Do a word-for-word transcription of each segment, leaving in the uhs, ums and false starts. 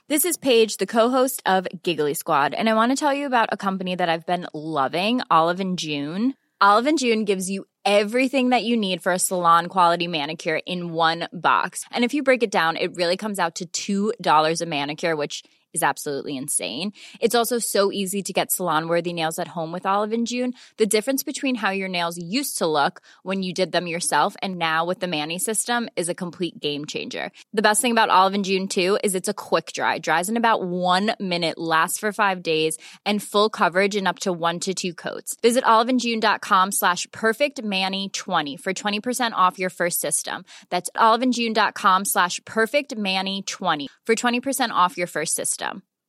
This is Paige, the co-host of Giggly Squad, and I want to tell you about a company that I've been loving, Olive and June. Olive and June gives you everything that you need for a salon-quality manicure in one box. And if you break it down, it really comes out to two dollars a manicure, which is absolutely insane. It's also so easy to get salon-worthy nails at home with Olive and June. The difference between how your nails used to look when you did them yourself and now with the Mani system is a complete game changer. The best thing about Olive and June, too, is it's a quick dry. Dries in about one minute, lasts for five days, and full coverage in up to one to two coats. Visit oliveandjune.com slash perfectmani20 for twenty percent off your first system. That's oliveandjune.com slash perfectmani20 for twenty percent off your first system.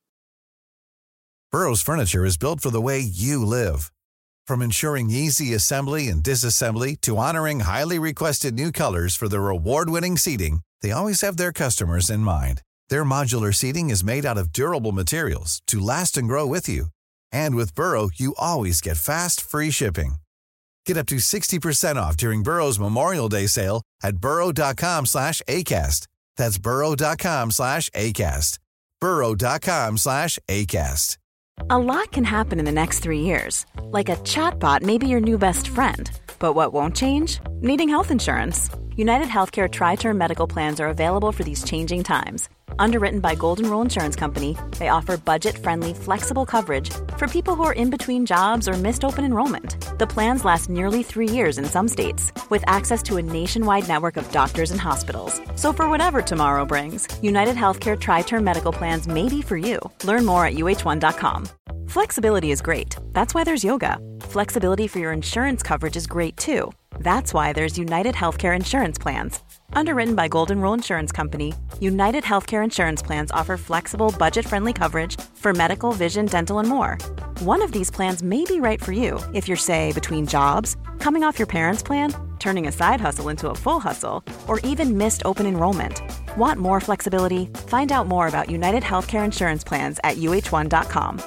Burrow's furniture is built for the way you live. From ensuring easy assembly and disassembly to honoring highly requested new colors for their award-winning seating, they always have their customers in mind. Their modular seating is made out of durable materials to last and grow with you. And with Burrow, you always get fast, free shipping. Get up to sixty percent off during Burrow's Memorial Day sale at burrow.com slash ACAST. That's burrow.com slash ACAST. burrow.com slash ACAST. A lot can happen in the next three years. Like a chatbot may be your new best friend. But what won't change? Needing health insurance. United Healthcare Tri-Term Medical Plans are available for these changing times. Underwritten by Golden Rule Insurance Company, they offer budget-friendly, flexible coverage for people who are in between jobs or missed open enrollment. The plans last nearly three years in some states, with access to a nationwide network of doctors and hospitals. So for whatever tomorrow brings, United Healthcare Tri-Term Medical Plans may be for you. Learn more at U H one dot com. Flexibility is great. That's why there's yoga. Flexibility for your insurance coverage is great too. That's why there's United Healthcare Insurance Plans. Underwritten by Golden Rule Insurance Company, United Healthcare Insurance Plans offer flexible, budget-friendly coverage for medical, vision, dental, and more. One of these plans may be right for you if you're, say, between jobs, coming off your parents' plan, turning a side hustle into a full hustle, or even missed open enrollment. Want more flexibility? Find out more about United Healthcare Insurance Plans at U H one dot com.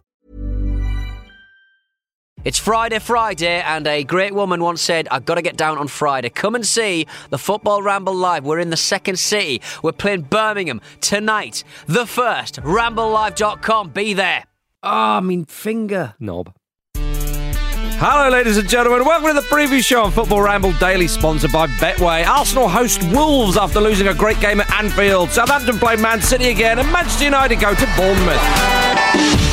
It's Friday, Friday, and a great woman once said, I've got to get down on Friday. Come and see the Football Ramble live. We're in the second city. We're playing Birmingham tonight. The first. ramble live dot com. Be there. Ah, oh, I mean, finger knob. Hello, ladies and gentlemen. Welcome to the preview show on Football Ramble Daily, sponsored by Betway. Arsenal host Wolves after losing a great game at Anfield. Southampton play Man City again, and Manchester United go to Bournemouth.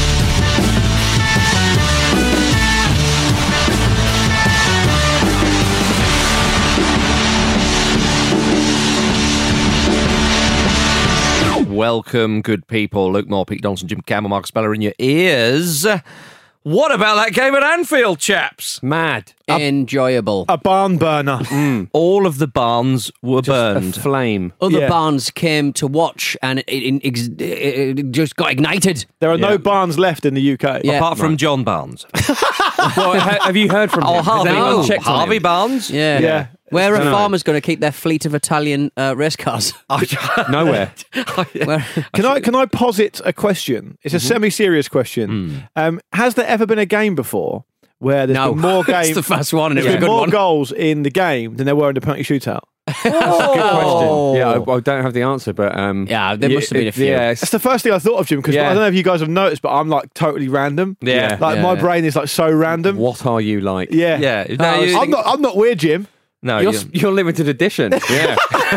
Welcome, good people. Luke Moore, Pete Donaldson, Jim Campbell, Marcus Speller in your ears. What about that game at Anfield, chaps? Mad. A, Enjoyable. A barn burner. Mm. All of the barns were just burned. A flame. Other yeah. barns came to watch and it, it, it, it just got ignited. There are yeah. no barns left in the U K. Yeah. Apart from right. John Barnes. Well, have you heard from oh, him? Harvey, Has anyone no. checked Harvey on him? Barnes? Yeah. Yeah. Where are No. farmers going to keep their fleet of Italian uh, race cars? Nowhere. Where? Can I can I posit a question? It's a mm-hmm. semi-serious question. Mm. Um, has there ever been a game before where there's no. been more games? It's the first one, and it there's was a been good more one. goals in the game than there were in the penalty shootout? That's a good question. Yeah, I, I don't have the answer, but um, yeah, there must have been a few. Yeah, That's the first thing I thought of, Jim, because Yeah. I don't know if you guys have noticed, but I'm like totally random. Yeah. like Yeah, my yeah. brain is like so random. what are you like? Yeah, Yeah. No, No, you- I'm not. I'm not weird, Jim. no, You're, you- you're limited edition. Yeah.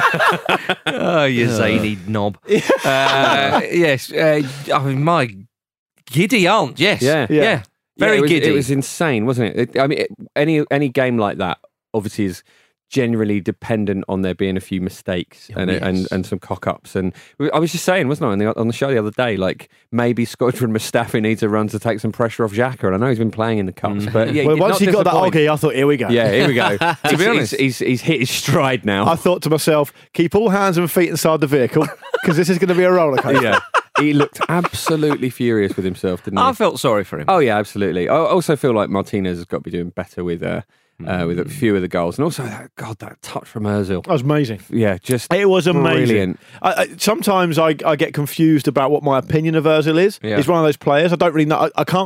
oh, you zany knob. Uh, yes. Uh, I mean, my giddy aunt. Yes. Yeah. Yeah. Yeah. Very Yeah, it was, giddy. It was insane, wasn't it? it I mean, it, any any game like that obviously is generally dependent on there being a few mistakes Oh, and, yes. and and some cock ups. And I was just saying, wasn't I, on the, on the show the other day, like maybe Squadron Mustafi needs a run to take some pressure off Xhaka. And I know he's been playing in the cups, but yeah, Well, not once you got that disappoint- Oggy, I thought, here we go. Yeah, here we go. To be He's- honest- he's, he's, he's hit his stride now. I thought to myself, keep all hands and feet inside the vehicle because this is going to be a roller coaster. yeah, he looked absolutely furious with himself, didn't he? I felt sorry for him. Oh yeah, absolutely. I also feel like Martinez has got to be doing better with uh, uh, with a few of the goals, and also that, God, that touch from Ozil. That was amazing. Yeah, just It was amazing. brilliant. I, I, sometimes I, I get confused about what my opinion of Ozil is. Yeah. He's one of those players. I don't really know. I, I can't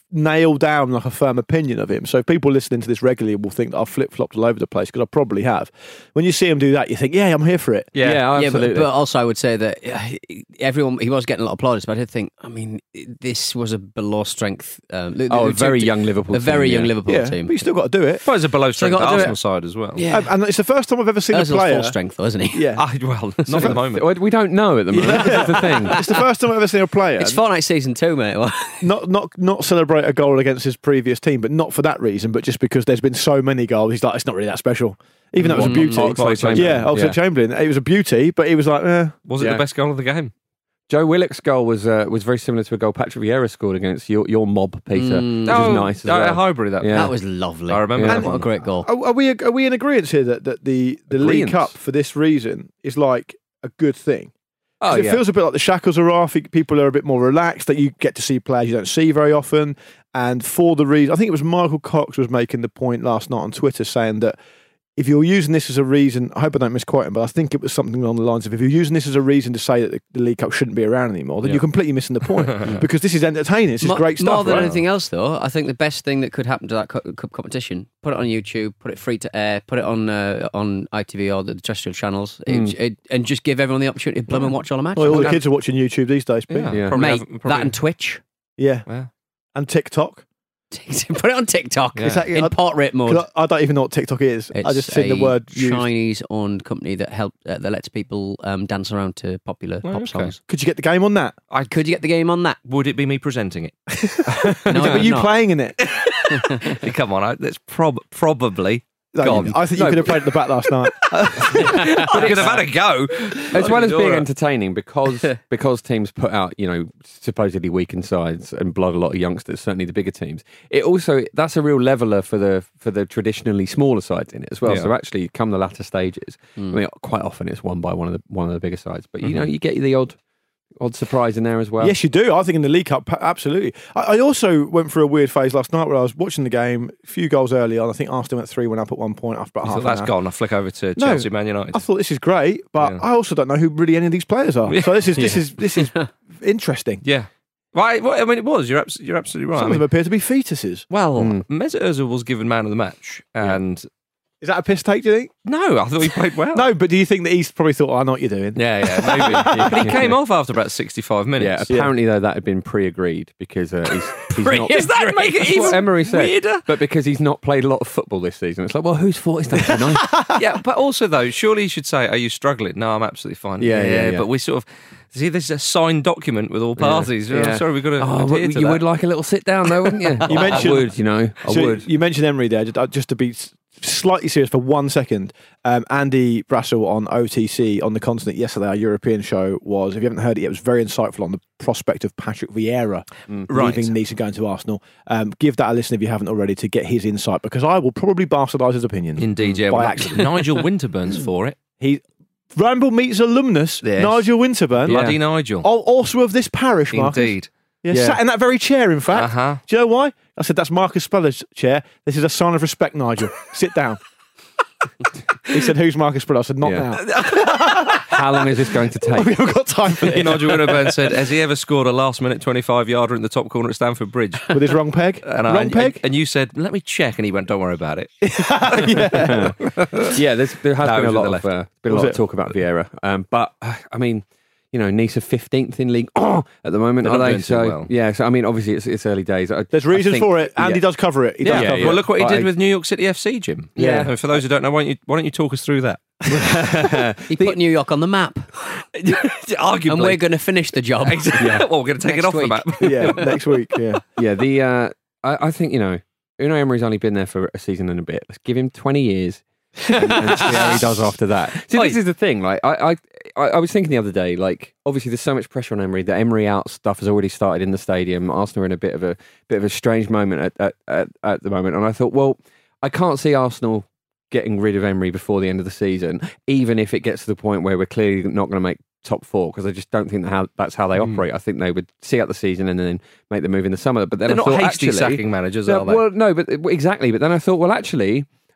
nail down like a firm opinion of him. So people listening to this regularly will think that I've flip-flopped all over the place, because I probably have. When you see him do that, you think, yeah, I'm here for it. Yeah, yeah, absolutely. Yeah, but, but also I would say that uh, everyone, he was getting a lot of plaudits, but I did think, I mean, this was a below strength. Um, oh, a very young Liverpool a team. A very young yeah. Liverpool yeah, team. But you still got to do it. Well, it's a below strength so Arsenal side as well. Yeah. And, and it's the first time I've ever seen Ozil's a player. full strength, though, isn't he? Yeah. I, well, not at the moment. We don't know at the moment. That's the thing. It's the first time I've ever seen a player. It's Fortnite season two, mate. not not not celebrate a goal against his previous team, but not for that reason, but just because there's been so many goals. He's like, it's not really that special. Even though it was a beauty. Oxlade-Chamberlain. Yeah, Oxlade-Chamberlain. It was a beauty, but he was like, eh. Was it Yeah. the best goal of the game? Joe Willock's goal was uh, was very similar to a goal Patrick Vieira scored against your your mob, Peter, Mm. which oh, was nice as uh, well. Highbury, that. Yeah. That was lovely. I remember Yeah. that What a one. great goal. Are, are we are we in agreement here that, that the, the League Agreeance. Cup for this reason is like a good thing? Oh, it yeah. feels a bit like the shackles are off. People are a bit more relaxed. That you get to see players you don't see very often. And for the reason, I think it was Michael Cox was making the point last night on Twitter, saying that if you're using this as a reason, I hope I don't misquote him, but I think it was something along the lines of, if you're using this as a reason to say that the, the League Cup shouldn't be around anymore, then Yeah. you're completely missing the point. Because this is entertaining. This is Mo- great stuff. More than right? anything else, though, I think the best thing that could happen to that cu- cup competition: put it on YouTube, put it free to air, put it on uh, on I T V or the terrestrial channels, it, it, and just give everyone the opportunity to plumb and watch all the matches. Well, all the kids are watching YouTube these days, Pete. Yeah. Yeah. Probably Mate, have- probably- that and Twitch. Yeah. Yeah. And TikTok. Put it on TikTok Yeah. Is that- in I- portrait mode. 'Cause I, I don't even know what TikTok is. It's I just seen the a word used. Chinese-owned company that help uh, that lets people um, dance around to popular Oh, pop okay. songs. Could you get the game on that? I Could you get the game on that? Would it be me presenting it? No, But you not. playing in it? Come on, I, that's prob- probably No, gone. I think you No, could have played at the back last night. I could have had a go. As well as being Dora. entertaining, because because teams put out, you know, supposedly weakened sides and blood a lot of youngsters, certainly the bigger teams. It also, that's a real leveller for the for the traditionally smaller sides in it as well. Yeah. So actually, come the latter stages, I mean, quite often it's won by one of the one of the bigger sides. But you know, you get the odd odd surprise in there as well. Yes, you do. I think in the League Cup, absolutely. I, I also went through a weird phase last night where I was watching the game, a few goals early on. I think Arsenal went three one up at one point after about I half thought an that's hour. gone. I flick over to No. Chelsea, Man United. I thought this is great, but Yeah. I also don't know who really any of these players are. Yeah. So this is this is this is interesting. Yeah. Right. Well, I mean, it was. You're, abs- you're absolutely right. Some I of mean, them appear to be fetuses. well, Mm. Mesut Ozil was given man of the match, and Is that a piss take, do you think? no, I thought he played well. No, but do you think that he's probably thought, oh, I know what you're doing? Yeah, yeah, maybe. But he came off after about sixty-five Yeah, minutes. apparently though that had been pre-agreed because uh, he's, he's not. Does that make it That's what even Emery said. weirder? But because he's not played a lot of football this season, it's like, well, whose fault is that? You know? Yeah, but also though, surely you should say, "Are you struggling?" No, I'm absolutely fine. Yeah, yeah, yeah. But we sort of see this is a signed document with all parties. Yeah. I'm sorry, we've got to. Oh, adhere you to that. would like a little sit down though, wouldn't you? You Oh, mentioned- I would, you know, I So would. You mentioned Emery there, just, uh, just to be s- slightly serious for one second. Um, Andy Brassel on O T C on the continent yesterday, our European show, was, if you haven't heard it yet, it was very insightful on the prospect of Patrick Vieira Right. leaving Nice and going to Arsenal. Um, give that a listen if you haven't already to get his insight, because I will probably bastardise his opinion. Indeed, yeah. By Well, accident. Nigel Winterburn's for it. He Ramble meets alumnus, Yes. Nigel Winterburn, Bloody Nigel. al- also of this parish, Marcus. Indeed. Yeah, Yeah. sat in that very chair, in fact. Uh-huh. Do you know why? I said, that's Marcus Speller's chair. This is a sign of respect, Nigel. Sit down. He said, who's Marcus Speller? I said, not Yeah. now. How long is this going to take? We haven't got time for this. Nigel Winterburn said, "Has he ever scored a last-minute twenty-five yarder in the top corner at Stamford Bridge?" With his wrong peg? And I- wrong and, peg? And you said, "Let me check," and he went, "Don't worry about it." Yeah, there's, there has No, been it a was lot at the of left. uh, been a Was lot it? of talk about Vieira, um, but uh, I mean, you know, Nice are fifteenth in League oh, at the moment, They're are not they? doing too So well. yeah, so I mean, obviously it's, it's early days. I, There's I reasons think- for it. Andy yeah. does cover it. He does Yeah, cover well, it. look what he But did I- with New York City F C, Jim. Yeah. And for those who don't know, why don't you why don't you talk us through that? He put New York on the map, Arguably, and we're going to finish the job. Exactly. Well, we're going to take Next it off week. the map. Yeah, next week. Yeah. Yeah, the uh, I, I think you know, Unai Emery's only been there for a season and a bit. Let's give him twenty years. and, and see how he does after that. See, this is the thing. Like, I, I, I was thinking the other day. Like, obviously, there's so much pressure on Emery. The Emery out stuff has already started in the stadium. Arsenal are in a bit of a bit of a strange moment at at, at, at the moment. And I thought, well, I can't see Arsenal getting rid of Emery before the end of the season, even if it gets to the point where we're clearly not going to make top four, because I just don't think that how that's how they Mm. operate. I think they would see out the season and then make the move in the summer. But then They're I not thought, hasty actually, sacking managers, no, are they? well, no, but exactly. But then I thought, well, actually,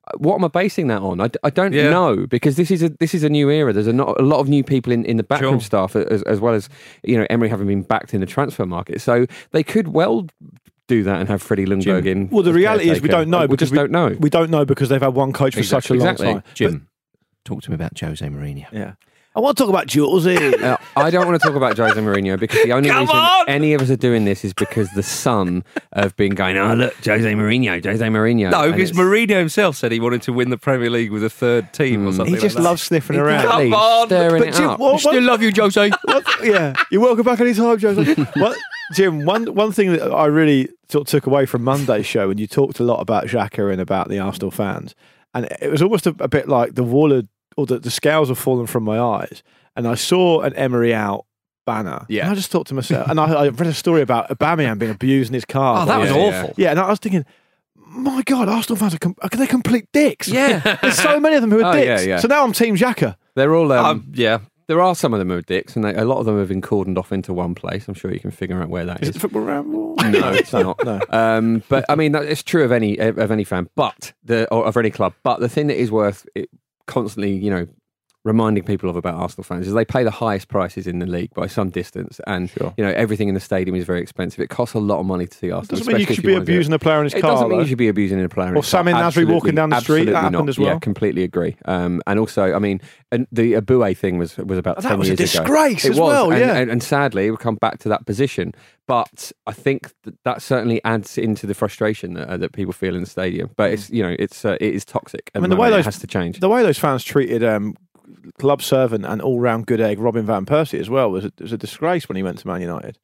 what am I basing that on? I, I don't Yeah. know, because this is a this is a new era. There's a, not, a lot of new people in, in the backroom Sure. staff, as, as well as, you know, Emery having been backed in the transfer market. So they could well do that and have Freddie Ljungberg in. Well, the as reality is we caretaker. don't know We because just we don't know. We don't know because they've had one coach for such a long Exactly. time. Jim, talk to me about Jose Mourinho. But, yeah. I want to talk about Jose. Uh, I don't want to talk about Jose Mourinho because the only Come reason on! any of us are doing this is because the Sun have been going, oh, look, Jose Mourinho, Jose Mourinho. No, And because it's- Mourinho himself said he wanted to win the Premier League with a third team or something. he just like that. loves sniffing around. Exactly, Come on! stirring But it Jim, up. what- Still love you, Jose. What- yeah, you're welcome back anytime, Jose. What, Jim? One one thing that I really sort of took away from Monday's show, and you talked a lot about Xhaka and about the Arsenal fans, and it was almost a, a bit like the wall had, or the, the scales have fallen from my eyes, and I saw an Emery out banner. Yeah. and I just thought to myself, and I, I read a story about Aubameyang being abused in his car. Oh, that was Yeah, awful. yeah. yeah, and I was thinking, my God, Arsenal fans are, com- are they complete dicks? Yeah. There's so many of them who are Oh, yeah, dicks. yeah. So now I'm Team Xhaka. They're all. Um, Um, yeah. there are some of them who are dicks, and they, a lot of them have been cordoned off into one place. I'm sure you can figure out where that Is is. it football ramble? No, it's not. No. Um, but I mean, that, it's true of any of any fan, but the or of any club. But the thing that is worth it, constantly, you know, reminding people of about Arsenal fans is they pay the highest prices in the league by some distance, and Sure. you know everything in the stadium is very expensive. It costs a lot of money to see Arsenal. Doesn't mean you especially should if be wanna do it. abusing a player in his It car. doesn't mean though. you should be abusing a player. in Or his car. Sammy Nasri Absolutely- walking down the street, that absolutely happened not. as well. Yeah, completely agree. Um, and also, I mean, and the Abue thing was was about Oh, that ten was a years ago. disgrace It as was, well, and, yeah. and, and sadly, we come back to that position. But I think that, that certainly adds into the frustration that, uh, that people feel in the stadium. But it's you know it's uh, it is toxic. I At mean, the the way moment. those It has to change. The way those fans treated um, club servant and all-round good egg Robin van Persie as well was a, was a disgrace when he went to Man United.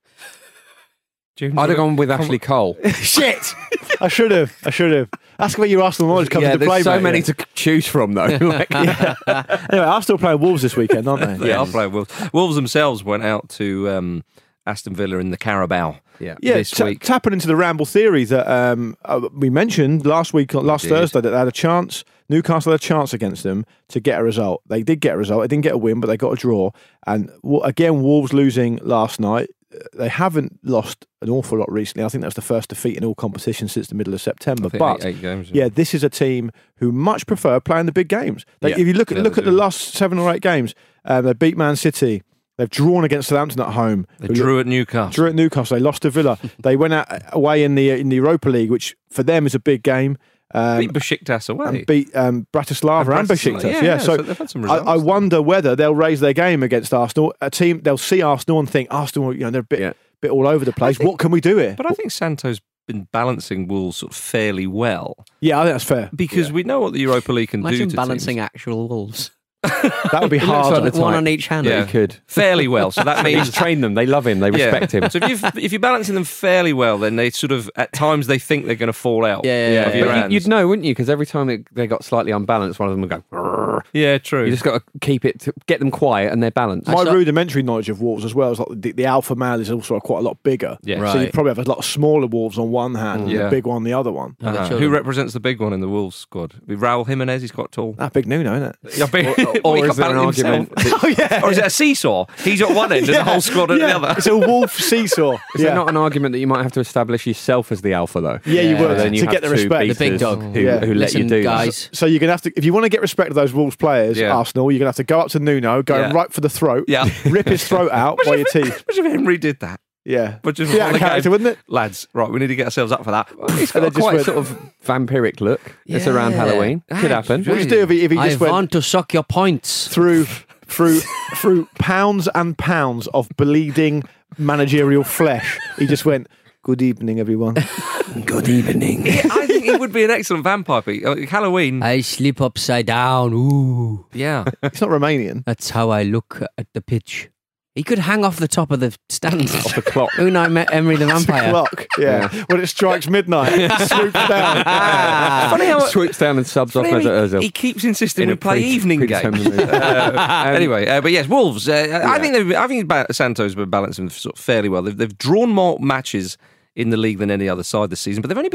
Jim, I'd have gone with Ashley Cole. Shit! I should have. I should have. Ask about your Arsenal knowledge comes Yeah, into there's play, so mate, many yeah. to choose from though. Like, Anyway, Arsenal playing Wolves this weekend, aren't they? Yeah, I'll play Wolves. Wolves themselves went out to um, Aston Villa in the Carabao. yeah. Yeah, this ta- week. tapping into the ramble theory that um, uh, we mentioned last week, last did. Thursday, that they had a chance. Newcastle had a chance against them to get a result. They did get a result. They didn't get a win, but they got a draw. And w- again, Wolves losing last night. Uh, They haven't lost an awful lot recently. I think that's the first defeat in all competitions since the middle of September. I think But eight, eight games. yeah, this is a team who much prefer playing the big games. Like, Yeah. if you look at Yeah, look they at the do. last seven or eight games, um, they beat Man City. They've drawn against Southampton at home. They who drew at Newcastle. Drew at Newcastle. They lost to Villa. They went out away in the in the Europa League, which for them is a big game. Um, Beat Besiktas away. and beat um, Bratislava and, And Bratislava, Besiktas. yeah, Yeah, yeah, so, so they've had some I, I results. wonder whether they'll raise their game against Arsenal. A team they'll see Arsenal and think Arsenal, you know, they're a bit Yeah. bit all over the place. think- What can we do here? But I think Santo's been balancing Wolves sort of fairly well Yeah, I think that's fair. because we know what the Europa League can do Imagine to balancing teams. actual wolves. That would be It looks hard. like the One type- on each hand. Yeah. He could. fairly well. So that He's means trained them. They love him. They respect him. So if you if you're balancing them fairly well, then they sort of at times they think they're going to fall out. Yeah, yeah, of yeah. your But you- hands. you'd know, wouldn't you? Because every time they, they got slightly unbalanced, one of them would go. "Grrr." Yeah, true. You just got to keep it, to get them quiet, and they're balanced. My saw- rudimentary knowledge of wolves as well is like the, the alpha male is also quite a lot bigger. Yeah. So you Right. probably have a lot of smaller wolves on one hand and Yeah. a big one on the other one. Uh-huh. children. Who represents the big one in the Wolves squad? With Raul Jimenez, he's quite tall. That big Nuno, isn't it? Yeah, big- or he is got there an balanced himself. argument? Oh yeah. Or is it a seesaw? He's at one end and the whole squad at yeah. the other. It's a wolf seesaw. Is yeah. there not an argument that you might have to establish yourself as the alpha, though? Yeah, you Yeah. would So then you to have get the two respect. The big beaters dog. who, Yeah. who let Listen, you do guys. So you're gonna have to, if you want to get respect of those Wolves players, Yeah. Arsenal, you're gonna have to go up to Nuno, go Yeah. right for the throat, Yeah. rip his throat out by your teeth. Imagine if Henry did that. Yeah, But just yeah, on the character, game. wouldn't it? Lads, right, we need to get ourselves up for that. He's And got they a just quite went- sort of vampiric look. It's around Yeah. Halloween. Could happen. What would you do if he, if he I just went want to suck your points. through through through pounds and pounds of bleeding managerial flesh? He just went, "Good evening, everyone." Good evening. I think he would be an excellent vampire. Pete. Uh, Halloween. I sleep upside down. Ooh. Yeah. It's not Romanian. That's how I look at the pitch. He could hang off the top of the stand. Off the clock. Unai met Emery the vampire. Clock. Yeah. When it strikes midnight, swoops down. Funny how Swoops down and subs off funny as he, a he keeps insisting in a we play pre- evening games. predetermined move. Uh, anyway, uh, but yes, Wolves. Uh, I think they've, I think ba- Santos been balancing sort of fairly well. They've, they've drawn more matches in the league than any other side this season, but they've only beaten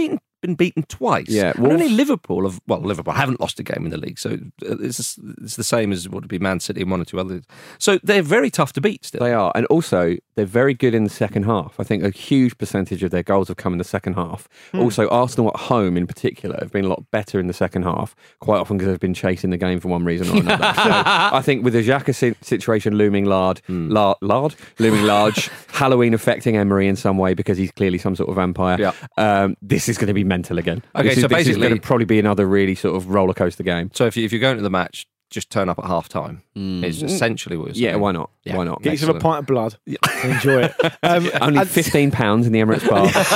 been beaten twice. Yeah, and only Wolves- Liverpool have, well, Liverpool haven't lost a game in the league, so it's, it's the same as what would be Man City and one or two others. So they're very tough to beat still. They are. And also, they're very good in the second half. I think a huge percentage of their goals have come in the second half. Hmm. Also, Arsenal at home in particular have been a lot better in the second half, quite often because they've been chasing the game for one reason or another. So I think with the Xhaka si- situation looming large, Hmm. lar- lard, looming large, Halloween affecting Emery in some way because he's clearly some sort of vampire, Yeah. um, this is going to be mental again. Okay, this is, so this is basically- going to probably be another really sort of roller coaster game. So if, you, if you're going to the match, just turn up at half time. Is essentially what you're saying. Yeah, why not? Yeah. Why not? Get yourself a pint of blood. Enjoy it. Um, Only and- fifteen pounds in the Emirates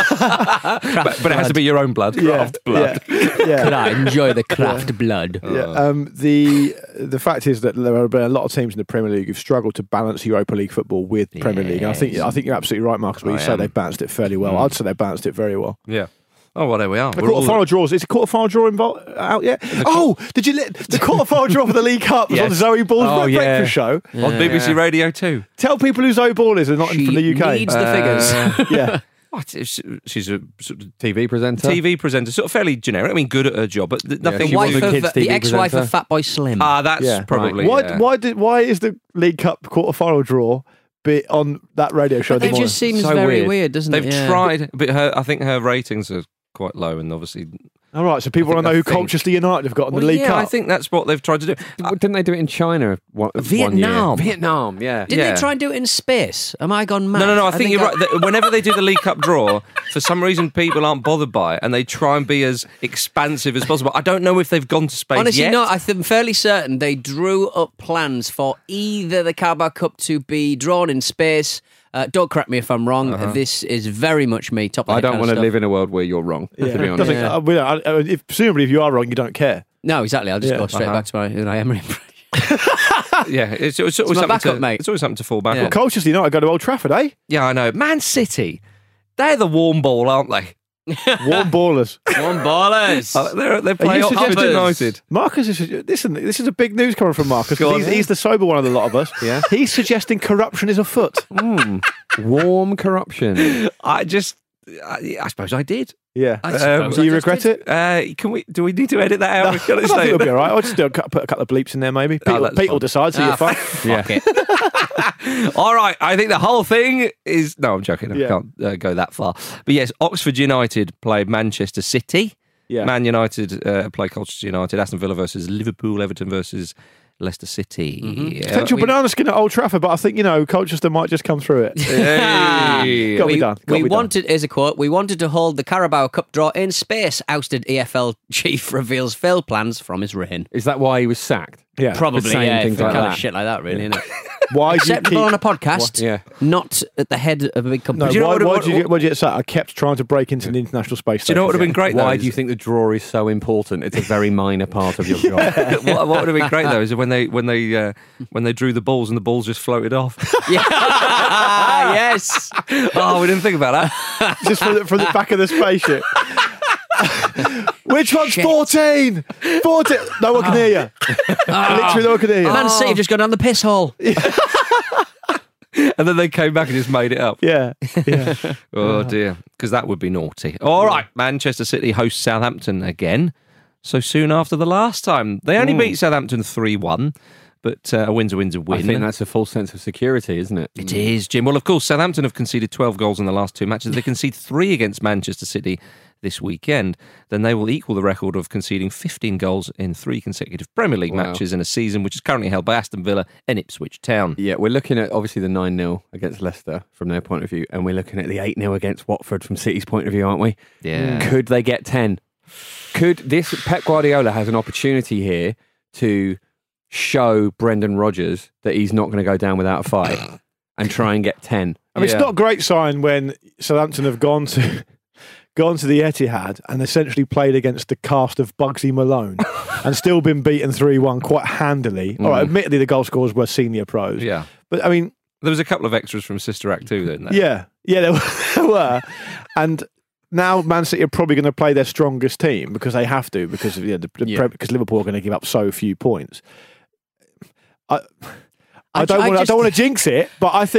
Bar. but, but it has to be your own blood. Yeah, Craft blood. Yeah, yeah. Could I enjoy the craft blood? Yeah, um, the the fact is that there have been a lot of teams in the Premier League who've struggled to balance Europa League football with Premier League. And I think I think you're absolutely right, Marcus. When you I say am. they've balanced it fairly well, I'd say they've balanced it very well. Yeah. Oh, well, there we are. The We're all- quarter-final draws. Is the quarter-final draw involved out yet? Oh, did you let the quarter-final draw for the League Cup was on Yes. Zoe Ball's Oh, breakfast yeah. show? on B B C Radio two. Tell people who Zoe Ball is, who's not She from the U K. needs the figures. yeah. What? She's she's a sort of T V presenter. T V presenter, sort of fairly generic. I mean, good at her job, but th- nothing. she was Wife a of kids' T V the ex-wife presenter. of Fatboy Slim. Ah, that's Yeah, probably. Why? yeah. Why did? Why is the League Cup quarter-final draw bit on that radio show? it this morning? just seems So very weird. weird, doesn't They've it? Yeah. tried, but her, I think her ratings are quite low, and obviously. All right, so people I want to know who think- Colchester United have got in Well, the League yeah, Cup. I think that's what they've tried to do. Uh, Didn't they do it in China? One, Vietnam. One year? Vietnam, yeah. Didn't Yeah. they try and do it in space? Am I gone mad? No, no, no. I think, you're I- right. That Whenever they do the League Cup draw, for some reason people aren't bothered by it, and they try and be as expansive as possible. I don't know if they've gone to space Honestly, yet. no, I th- I'm fairly certain they drew up plans for either the Carabao Cup to be drawn in space. Uh, don't correct me if I'm wrong. Uh-huh. This is very much me. Top. Of I don't want want to live in a world where you're wrong, Yeah. to be honest. Doesn't- Yeah. uh, we don't- I- I- if, presumably, if you are wrong, you don't care. No, exactly. I'll just Yeah. go straight Uh-huh. back to my Unai Emery impression. Yeah, it's, it's always my something backup, to, mate. It's always something to fall back Yeah. on. Colchester United go to Old Trafford, eh? Yeah, I know. Man City, they're the warm ball, aren't they? Warm ballers. One ballers. Uh, they're they're Are playing you Oxford suggesting- United. Marcus is listen. This is a big news coming from Marcus. 'cause Go on. He's, he's the sober one of the lot of us. Yeah. He's suggesting corruption is afoot. Mm. Warm corruption. I just, I, I suppose I did. Yeah. I Um, suppose Do I you just regret did. it? Uh, can we? Do we need to edit that out? No, We've got to I think say it'll be that. all right. I'll just do a, cou- put a couple of bleeps in there, maybe. Pete, will- that's Pete will fine. decide, so Ah, you're fine. fuck Yeah. it. All right, I think the whole thing is. No, I'm joking. I Yeah. can't uh, go that far. But yes, Oxford United played Manchester City. Yeah. Man United uh, play Colchester United. Aston Villa versus Liverpool. Everton versus Leicester City. Yeah, Potential we- banana skin at Old Trafford, but I think, you know, Colchester might just come through it. Hey. Got to we, be done. Got to we be done. wanted, here's a quote, we wanted to hold the Carabao Cup draw in space. Ousted E F L chief reveals failed plans from his reign. Is that why he was sacked? Yeah. Probably, saying yeah, things for like kind that. of shit like that, really, isn't it? Why do you Acceptable keep... on a podcast, Yeah. not at the head of a big No, company. you know why, what- why what- did you get, why did you get sacked? I kept trying to break into the International Space Do you know what would have been Station. great? Why though, do you is- think the draw is so important? It's a very minor part of your job. what, what would have been great though is when they when they uh, when they drew the balls and the balls just floated off. Yeah. Yes. Oh, we didn't think about that. Just from the, from the back of the spaceship. Which one's Shit. fourteen? fourteen. No one can hear you. Literally, no one can hear you. Man City have just gone down the piss hole. And then they came back and just made it up. Yeah. Yeah. Oh dear, because that would be naughty. All right, Manchester City host Southampton again. So soon after the last time, they only beat Southampton three one, but uh, a win's a win's a win. I think that's a false sense of security, isn't it? It is, Jim. Well, of course, Southampton have conceded twelve goals in the last two matches. They concede three against Manchester City this weekend. Then they will equal the record of conceding fifteen goals in three consecutive Premier League Wow. matches in a season, which is currently held by Aston Villa and Ipswich Town. Yeah, we're looking at obviously the nine nil against Leicester from their point of view, and we're looking at the eight nil against Watford from City's point of view, aren't we? Yeah. Could they get ten? Could this Pep Guardiola has an opportunity here to show Brendan Rodgers that he's not going to go down without a fight and try and get ten? I mean, Yeah. it's not a great sign when Southampton have gone to gone to the Etihad and essentially played against the cast of Bugsy Malone and still been beaten three one quite handily. All right, admittedly, the goal scorers were senior pros. Yeah. But, I mean, There was a couple of extras from Sister Act too, then. yeah. Yeah, there were. there were. And now Man City are probably going to play their strongest team because they have to, because of, yeah, the, the Yeah. Pre- because Liverpool are going to give up so few points. I, I, I don't ju- I want. I just- don't want to jinx it, but I think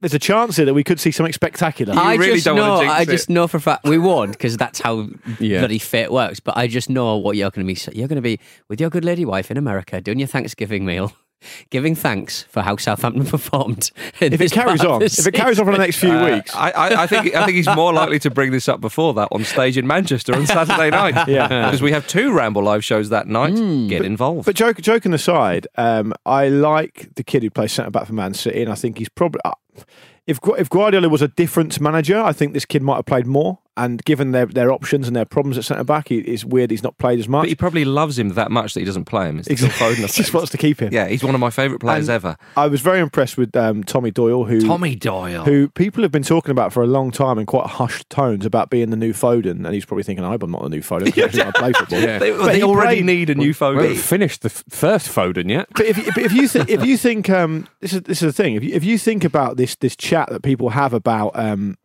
there's a chance here that we could see something spectacular. I really just don't know, want to jinx I it. just know for a fact we won because that's how Yeah. bloody fate works. But I just know what you're going to be. You're going to be with your good lady wife in America doing your Thanksgiving meal, giving thanks for how Southampton performed. If it carries on, if it carries on for the next few Uh, weeks, I, I, I think I think he's more likely to bring this up before that on stage in Manchester on Saturday night. Yeah. Because we have two Ramble Live shows that night. Get involved. But joke, joking aside, um, I like the kid who plays centre back for Man City, and I think he's probably. Uh, if Gu- if Guardiola was a different manager, I think this kid might have played more. And given their, their options and their problems at centre back, it, it's weird he's not played as much. But he probably loves him that much that he doesn't play him. It's the Phil Foden He effect. just wants to keep him. Yeah, he's one of my favourite players And ever. I was very impressed with um, Tommy Doyle, who Tommy Doyle. who people have been talking about for a long time in quite hushed tones about being the new Foden, and he's probably thinking, "I'm not the new Foden. 'Cause actually I play football." Yeah. They, But they he already played- need a new We haven't Foden. finished the f- first Foden yet. But if, but if you th- if you think um, this is this is the thing, if you, if you think about this this chat that people have about um,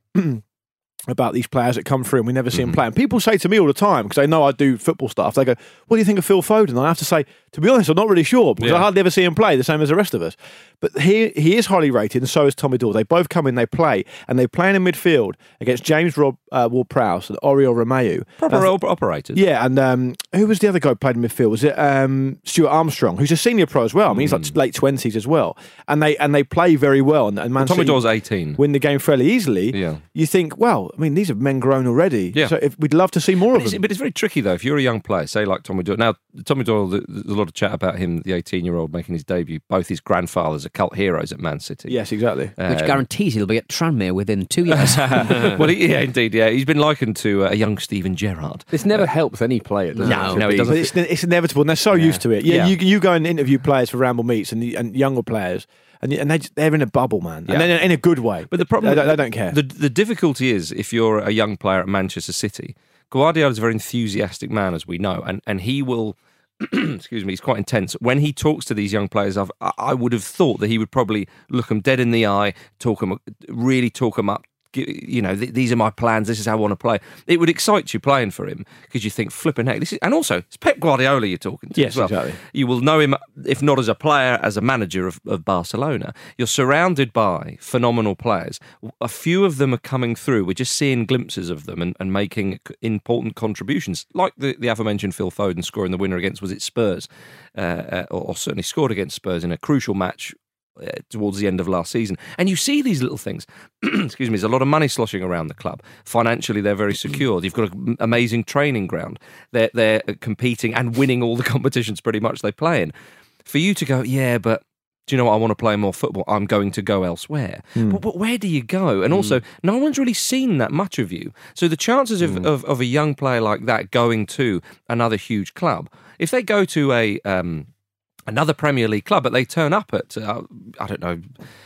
about these players that come through and we never see them play, and people say to me all the time because they know I do football stuff. They go, "What do you think of Phil Foden?" And I have to say, to be honest, I'm not really sure because Yeah. I hardly ever see him play, the same as the rest of us. But he he is highly rated, and so is Tommy Doyle. They both come in, they play, and they play in midfield against James Rob uh, Ward-Prowse and Oriol Romeu. Proper Uh, op- operators. Yeah, and um, who was the other guy who played in midfield? Was it um, Stuart Armstrong, who's a senior pro as well? I mean, he's like late twenties as well, and they and they play very well. And, and Man Tommy City Doyle's eighteen. win the game fairly easily. Yeah. You think, well, I mean, these are men grown already. Yeah. So if, we'd love to see more But of it's, them. but it's very tricky though. If you're a young player, say like Tommy Doyle. Now, Tommy Doyle, th- there's a lot of chat about him, the eighteen-year-old making his debut. Both his grandfathers are cult heroes at Man City. Yes, exactly. which Um, guarantees he'll be at Tranmere within two years. well, he, yeah, indeed, yeah. He's been likened to uh, a young Steven Gerrard. This never helps any player. Does No, it? no, it Be- doesn't. But it's, it's inevitable, and they're so used to it. Yeah, Yeah. You, you go and interview players for Ramble Meets and, the, and younger players, and, and they, just- they're in a bubble, man. Yeah. And then in a good way. But the problem, they, don't- they don't care. The, the difficulty is if you're a young player at Manchester City, Guardiola's a very enthusiastic man, as we know, and, and he will. excuse me, he's quite intense. When he talks to these young players, I've, I I would have thought that he would probably look them dead in the eye, talk them, really talk them up. G- You know, th- these are my plans. This is how I want to play. It would excite you playing for him because you think, flipping heck, this is. And also, it's Pep Guardiola you're talking to Yes, as well. exactly. You will know him, if not as a player, as a manager of, of Barcelona. You're surrounded by phenomenal players. A few of them are coming through. We're just seeing glimpses of them and, and making important contributions, like the, the aforementioned Phil Foden scoring the winner against, was it Spurs? Uh, uh, or, or certainly scored against Spurs in a crucial match uh, towards the end of last season. And you see these little things. Excuse me, there's a lot of money sloshing around the club. Financially, they're very secure. You've got an amazing training ground. They're, they're competing and winning all the competitions pretty much they play in. For you to go, yeah, but do you know what? I want to play more football. I'm going to go elsewhere. But, but where do you go? And also, no one's really seen that much of you. So the chances of, of, of a young player like that going to another huge club, if they go to a um, another Premier League club, but they turn up at, uh, I don't know,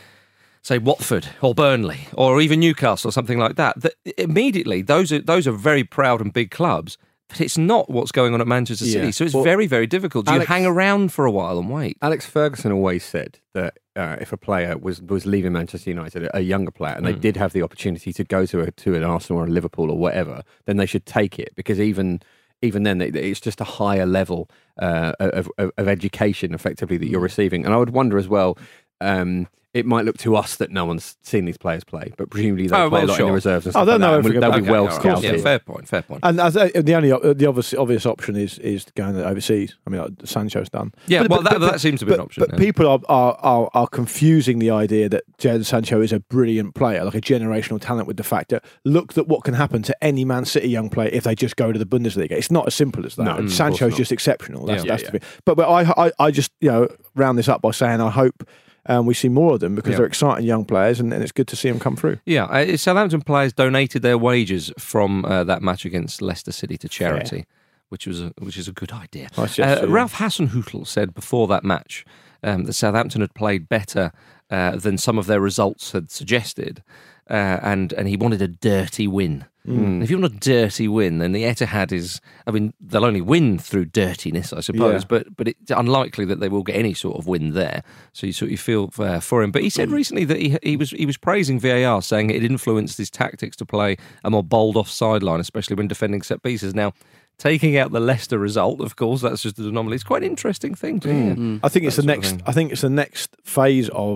say Watford or Burnley or even Newcastle or something like that, that immediately those are those are very proud and big clubs. But it's not what's going on at Manchester City. Yeah. So it's Well, very, very difficult. You Alex- hang around for a while and wait. Alex Ferguson always said that uh, if a player was, was leaving Manchester United, a younger player, and they Mm. did have the opportunity to go to a, to an Arsenal or a Liverpool or whatever, then they should take it, because even even then they, it's just a higher level uh, of, of, of education, effectively, that you're receiving. And I would wonder as well. Um, it might look to us that no one's seen these players play, but presumably they Oh, play well, a lot sure. in the reserves and Oh, stuff they'll like know that. everything They'll about be it. well Okay, all right. scouted. Yeah, fair point, fair point. And as, uh, the only the obvious obvious option is is going overseas. I mean, like Sancho's done. Yeah, But- well, but- that, but- that seems to be an But, option. but yeah. people are, are are are confusing the idea that Jadon Sancho is a brilliant player, like a generational talent, with the fact that look at what can happen to any Man City young player if they just go to the Bundesliga. It's not as simple as that. No, And of course Sancho's not. just exceptional. That's, Yeah. that's Yeah, the thing. But but I, I I just you know round this up by saying I hope. Um, we see more of them because Yeah. they're exciting young players, and, and it's good to see them come through. Yeah, uh, Southampton players donated their wages from uh, that match against Leicester City to charity, which was a, which is a good idea. Nice Uh, gesture, yeah. Ralph Hasenhüttl said before that match um, that Southampton had played better uh, than some of their results had suggested, uh, and and he wanted a dirty win. And if you want a dirty win, then the Etihad is. I mean, they'll only win through dirtiness, I suppose. Yeah. But but it's unlikely that they will get any sort of win there. So you sort of feel uh, for him. But he said recently that he he was he was praising V A R, saying it influenced his tactics to play a more bold offside line, especially when defending set pieces. Now, taking out the Leicester result, of course, that's just an anomaly. It's quite an interesting thing to hear. I think it's That the sort of next. thing. I think it's the next phase of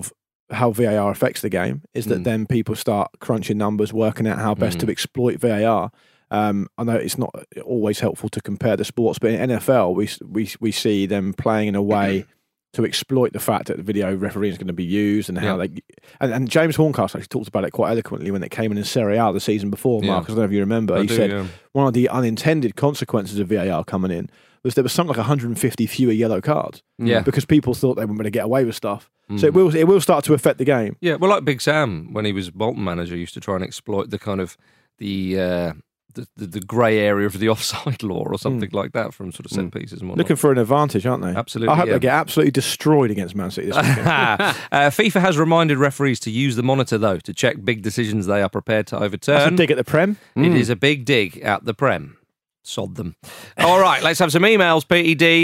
how V A R affects the game is that Mm. then people start crunching numbers, working out how best Mm. to exploit V A R. Um, I know it's not always helpful to compare the sports, but in N F L, we we we see them playing in a way to exploit the fact that the video refereeing is going to be used and how Yeah. they and, and James Horncastle actually talked about it quite eloquently when it came in in Serie A the season before. Yeah. Mark, I don't know if you remember. I he do, said yeah. one of the unintended consequences of V A R coming in was there was something like one hundred fifty fewer yellow cards. Yeah. because people thought they were going to get away with stuff. So it Mm. will it will start to affect the game. Yeah, well, like Big Sam, when he was Bolton manager, used to try and exploit the kind of the uh, the, the, the grey area of the offside law or something like that from sort of set pieces and whatnot. Looking for an advantage, aren't they? Absolutely, I hope yeah. they get absolutely destroyed against Man City this weekend. uh, FIFA has reminded referees to use the monitor, though, to check big decisions they are prepared to overturn. That's a dig at the Prem. It is a big dig at the Prem. Sod them. All right, let's have some emails, P E D.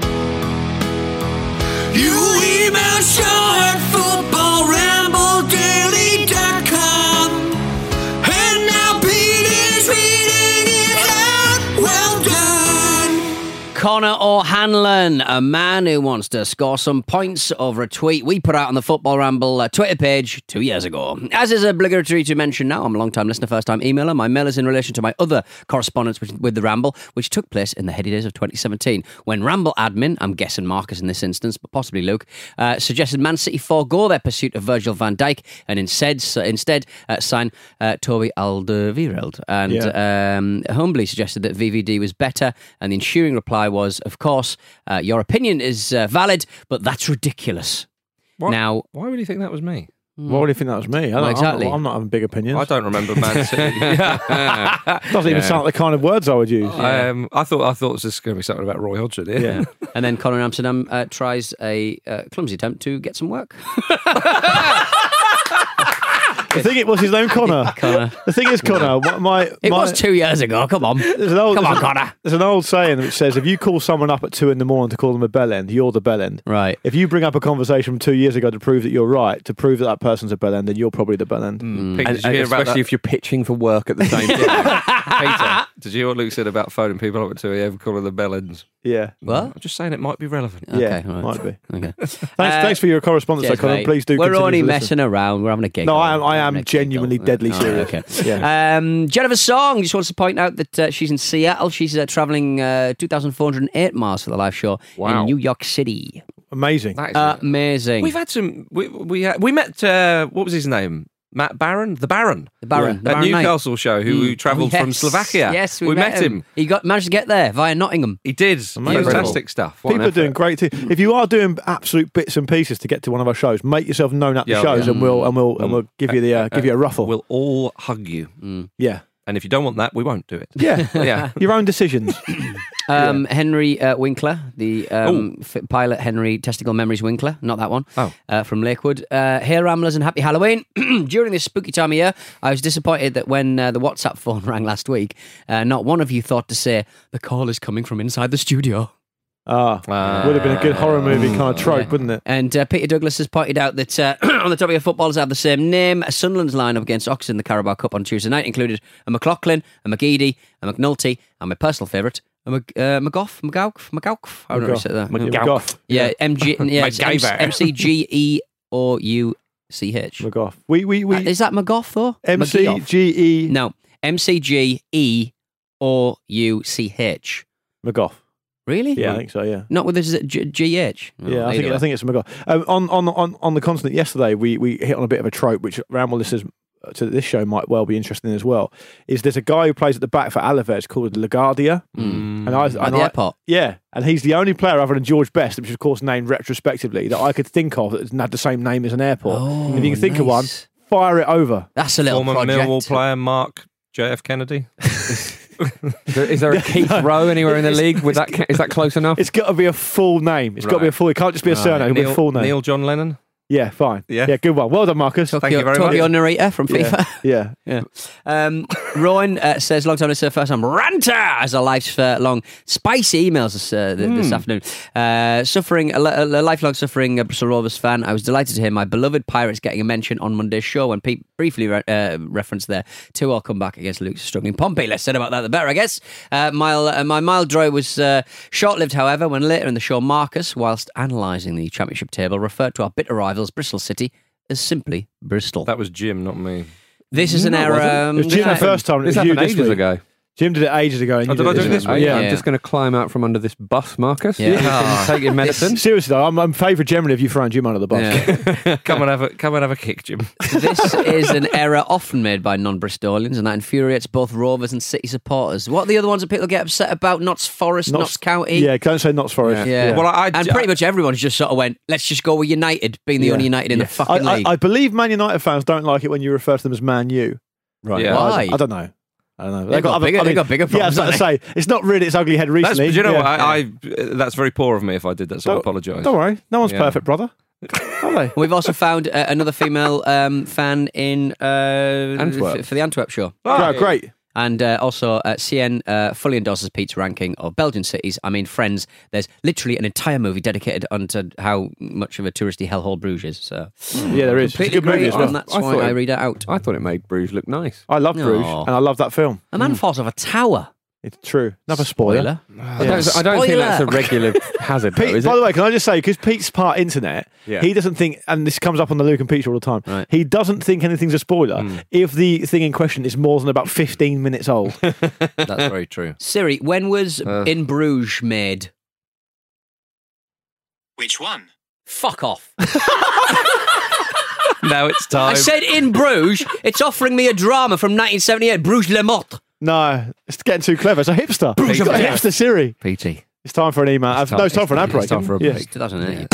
You email show at football ramble daily dot com. And now Pete is reading it out. Well done. Connor O'Hanlon, a man who wants to score some points over a tweet we put out on the Football Ramble uh, Twitter page two years ago. As is obligatory to mention now, I'm a long-time listener, first-time emailer. My mail is in relation to my other correspondence with, with the Ramble, which took place in the heady days of twenty seventeen, when Ramble admin, I'm guessing Marcus in this instance, but possibly Luke, uh, suggested Man City forego their pursuit of Virgil van Dijk and instead, so instead uh, sign uh, Toby Alderweireld. And Yeah. um, humbly suggested that V V D was better, and the ensuing reply was, of course, uh, your opinion is uh, valid, but that's ridiculous. What? Now, Why would you think that was me? Why would you think that was me? I don't, Well, exactly. I'm, not, I'm not having big opinions. I don't remember Man City. Doesn't even sound like the kind of words I would use. um, I thought I thought it was just going to be something about Roy Hodgson. Yeah. Yeah. and then Connor in Amsterdam uh, tries a uh, clumsy attempt to get some work. The thing it was his name, Connor. Connor. The thing is, Connor. My, my It my- was two years ago. Come on. There's an old, Come on, there's a- Connor. There's an old saying which says if you call someone up at two in the morning to call them a bell end, you're the bell end. Right. If you bring up a conversation from two years ago to prove that you're right, to prove that that person's a bell end, then you're probably the bell end. Mm. Pete, And, did you and hear about especially that? if you're pitching for work at the same time. Peter, did you hear what Luke said about phoning people up at two a.m. calling them bell ends? Yeah. What? I'm just saying it might be relevant. Yeah, Okay, all right. might be. Okay. Thanks, Uh, thanks for your correspondence, Cheers, though, Connor. mate. Please do. We're continue only to listen. messing around. We're having a giggle. No, I am- I We're am having a genuinely giggle. deadly Oh, serious. Okay. Yeah. Um, Jennifer Song just wants to point out that uh, she's in Seattle. She's uh, traveling uh, two thousand four hundred eight miles for the live show Wow. in New York City. Amazing. That is Amazing. We've had some. We we, had, we met. Uh, what was his name? Matt Barron, the Baron, the Baron. Yeah. the that Baron Knight. Newcastle show who, who Mm. travelled Oh, from yes. Slovakia. Yes, we, we met him. He got managed to get there via Nottingham. He did. Amazing. Fantastic stuff. What an People are doing effort. great too. If you are doing absolute bits and pieces to get to one of our shows, make yourself known at the Yeah, shows, yeah. and we'll and we'll and we'll give you the uh, give you a ruffle. We'll all hug you. yeah, And if you don't want that, we won't do it. yeah, Yeah. Your own decisions. Um, Henry uh, Winkler, the um, f- pilot Henry Testicle Memories Winkler, not that one, Oh. uh, from Lakewood. Uh, hey Ramblers and happy Halloween. During this spooky time of year, I was disappointed that when uh, the WhatsApp phone rang last week, uh, not one of you thought to say, the call is coming from inside the studio. Ah, Ah. would have been a good horror movie kind of trope, wouldn't it? And uh, Peter Douglas has pointed out that uh, on the top of your footballers have the same name. Sunderland's line-up against Oxford in the Carabao Cup on Tuesday night included a McLaughlin, a McGeady, a McNulty, and my personal favourite, a Mc, uh, McGough, McGough, McGough. I don't know how to say that. McGough. Yeah, M G, yeah, it's M- MacGyver. M C G E O U C H. McGough. We we we. Uh, Is that McGough though? M C McGeoff? G E. No, M C G E O U C H. McGough. Really? Yeah, I think so. Yeah. Not with this G- G H. Oh, Yeah, I think, either I way. think it's McGough. Um, on on on on the continent yesterday, we we hit on a bit of a trope, which Ramble listeners to this show might well be interested in as well. Is there's a guy who plays at the back for Alaves called LaGuardia, Mm. and I At and the I- airport. yeah, and he's the only player other than George Best, which is of course named retrospectively, that I could think of that had the same name as an airport. Oh, if you can think of one, nice. fire it over. That's a little Former project. Millwall player Mark J F Kennedy. Is there, is there a Keith Rowe anywhere in the league? With that, is that close enough? It's got to be a full name. It's got to be a Right. full. It can't just be a surname. It'll be a Neil, full name. Neil John Lennon. Yeah, fine. Yeah. yeah, good one. Well done, Marcus. Tokyo, Thank you very Tokyo much. narrator from FIFA. Yeah, Yeah. Um, Rowan uh, says, long time listener, first time ranter as a lifelong spicy emails this, uh, th- this afternoon. Uh, suffering, a, li- a lifelong suffering uh, Bristol Rovers fan. I was delighted to hear my beloved Pirates getting a mention on Monday's show and Pete briefly re- uh, referenced there. Two all come back against Luke's struggling Pompey. Less said about that, the better, I guess. Uh, my, uh, my mild joy was uh, short-lived, however, when later in the show, Marcus, whilst analysing the championship table, referred to our bitter rivals, Bristol City, as simply Bristol. That was Jim, not me. This is an No, it error. wasn't. Um, It was Jim the this first time. and This It was you happened this ages week. ago. Jim did it ages ago. And Oh, you did I it do this it this week. week? Yeah. Yeah, Yeah. I'm just going to climb out from under this bus, Marcus. Yeah. You can take your medicine. Seriously though, I'm, I'm favourite generally of you throwing Jim under the bus. Yeah. Come and have a come and have a kick, Jim. This is an error often made by non-Bristolians, and that infuriates both Rovers and City supporters. What are the other ones that people get upset about? Notts Forest, Notts, Notts- County. Yeah, don't say Notts Forest. Yeah. Well, I, I And pretty much everyone's just sort of went, let's just go with United, being the Yeah. only United in Yes. the I, fucking I, league. I believe Man United fans don't like it when you refer to them as Man U. Right. Yeah. Why? I, I don't know. I don't know. They've got other- bigger- I they've mean, got bigger Yeah, I was problems, about to say it's not really its ugly head That's, recently. do you know yeah. what? I, I that's very poor of me if I did that, so I Don't- apologise. Don't worry, no one's Yeah. perfect, brother. Are they? We've also found uh, another female um, fan in uh, Antwerp. f- for the Antwerp show. Great, great. And uh, also, uh, C N uh, fully endorses Pete's ranking of Belgian cities. I mean, Friends, there's literally an entire movie dedicated onto how much of a touristy hellhole Bruges is. So, Yeah, there is. It's a completely good movie agree, as well. and that's I why thought I it- read it out. I thought it made Bruges look nice. I love Bruges, Aw. and I love that film. A man falls off a tower. It's true. Another spoiler. I don't, I don't think that's a regular hazard, though, Pete, is by it? the way, can I just say, because Pete's part internet, Yeah. he doesn't think, and this comes up on the Luke and Peter all the time, Right. he doesn't think anything's a spoiler Hmm. if the thing in question is more than about fifteen minutes old. That's very true. Siri, when was Uh. In Bruges made? Which one? Fuck off. Now it's time. I said In Bruges. It's offering me a drama from nineteen seventy-eight, Bruges Le Mort. No, it's getting too clever. It's a hipster. It's got a hipster Siri. P T. It's time for an email. I've, no, it's time for an ad break. It's time for a Yeah. break. two thousand eight.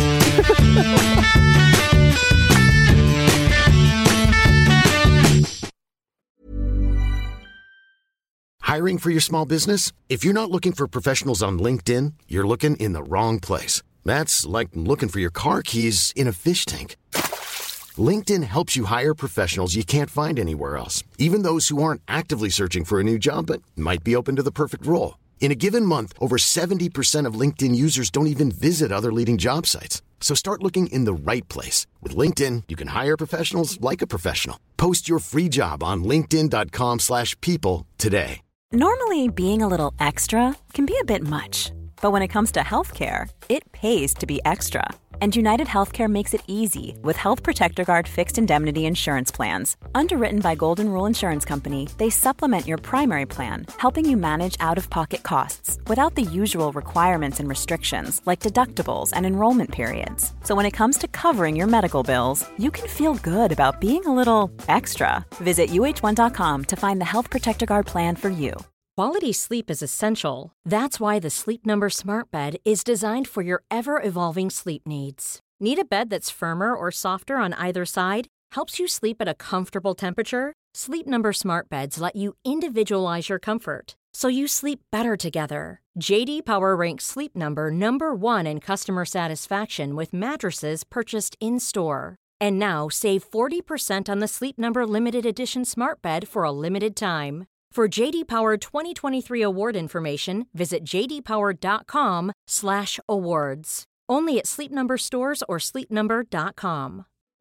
Hiring for your small business? If you're not looking for professionals on LinkedIn, you're looking in the wrong place. That's like looking for your car keys in a fish tank. LinkedIn helps you hire professionals you can't find anywhere else, even those who aren't actively searching for a new job but might be open to the perfect role. In a given month, over seventy percent of LinkedIn users don't even visit other leading job sites. So start looking in the right place. With LinkedIn, you can hire professionals like a professional. Post your free job on linkedin.com slash people today. Normally, being a little extra can be a bit much, but when it comes to healthcare, it pays to be extra. And United Healthcare makes it easy with Health Protector Guard fixed indemnity insurance plans. Underwritten by Golden Rule Insurance Company, they supplement your primary plan, helping you manage out-of-pocket costs without the usual requirements and restrictions like deductibles and enrollment periods. So when it comes to covering your medical bills, you can feel good about being a little extra. Visit U H one dot com to find the Health Protector Guard plan for you. Quality sleep is essential. That's why the Sleep Number Smart Bed is designed for your ever-evolving sleep needs. Need a bed that's firmer or softer on either side? Helps you sleep at a comfortable temperature? Sleep Number Smart Beds let you individualize your comfort, so you sleep better together. J D Power ranks Sleep Number number one in customer satisfaction with mattresses purchased in-store. And now save forty percent on the Sleep Number Limited Edition Smart Bed for a limited time. For J D Power twenty twenty-three award information, visit jdpower.com slash awards. Only at Sleep Number stores or sleep number dot com.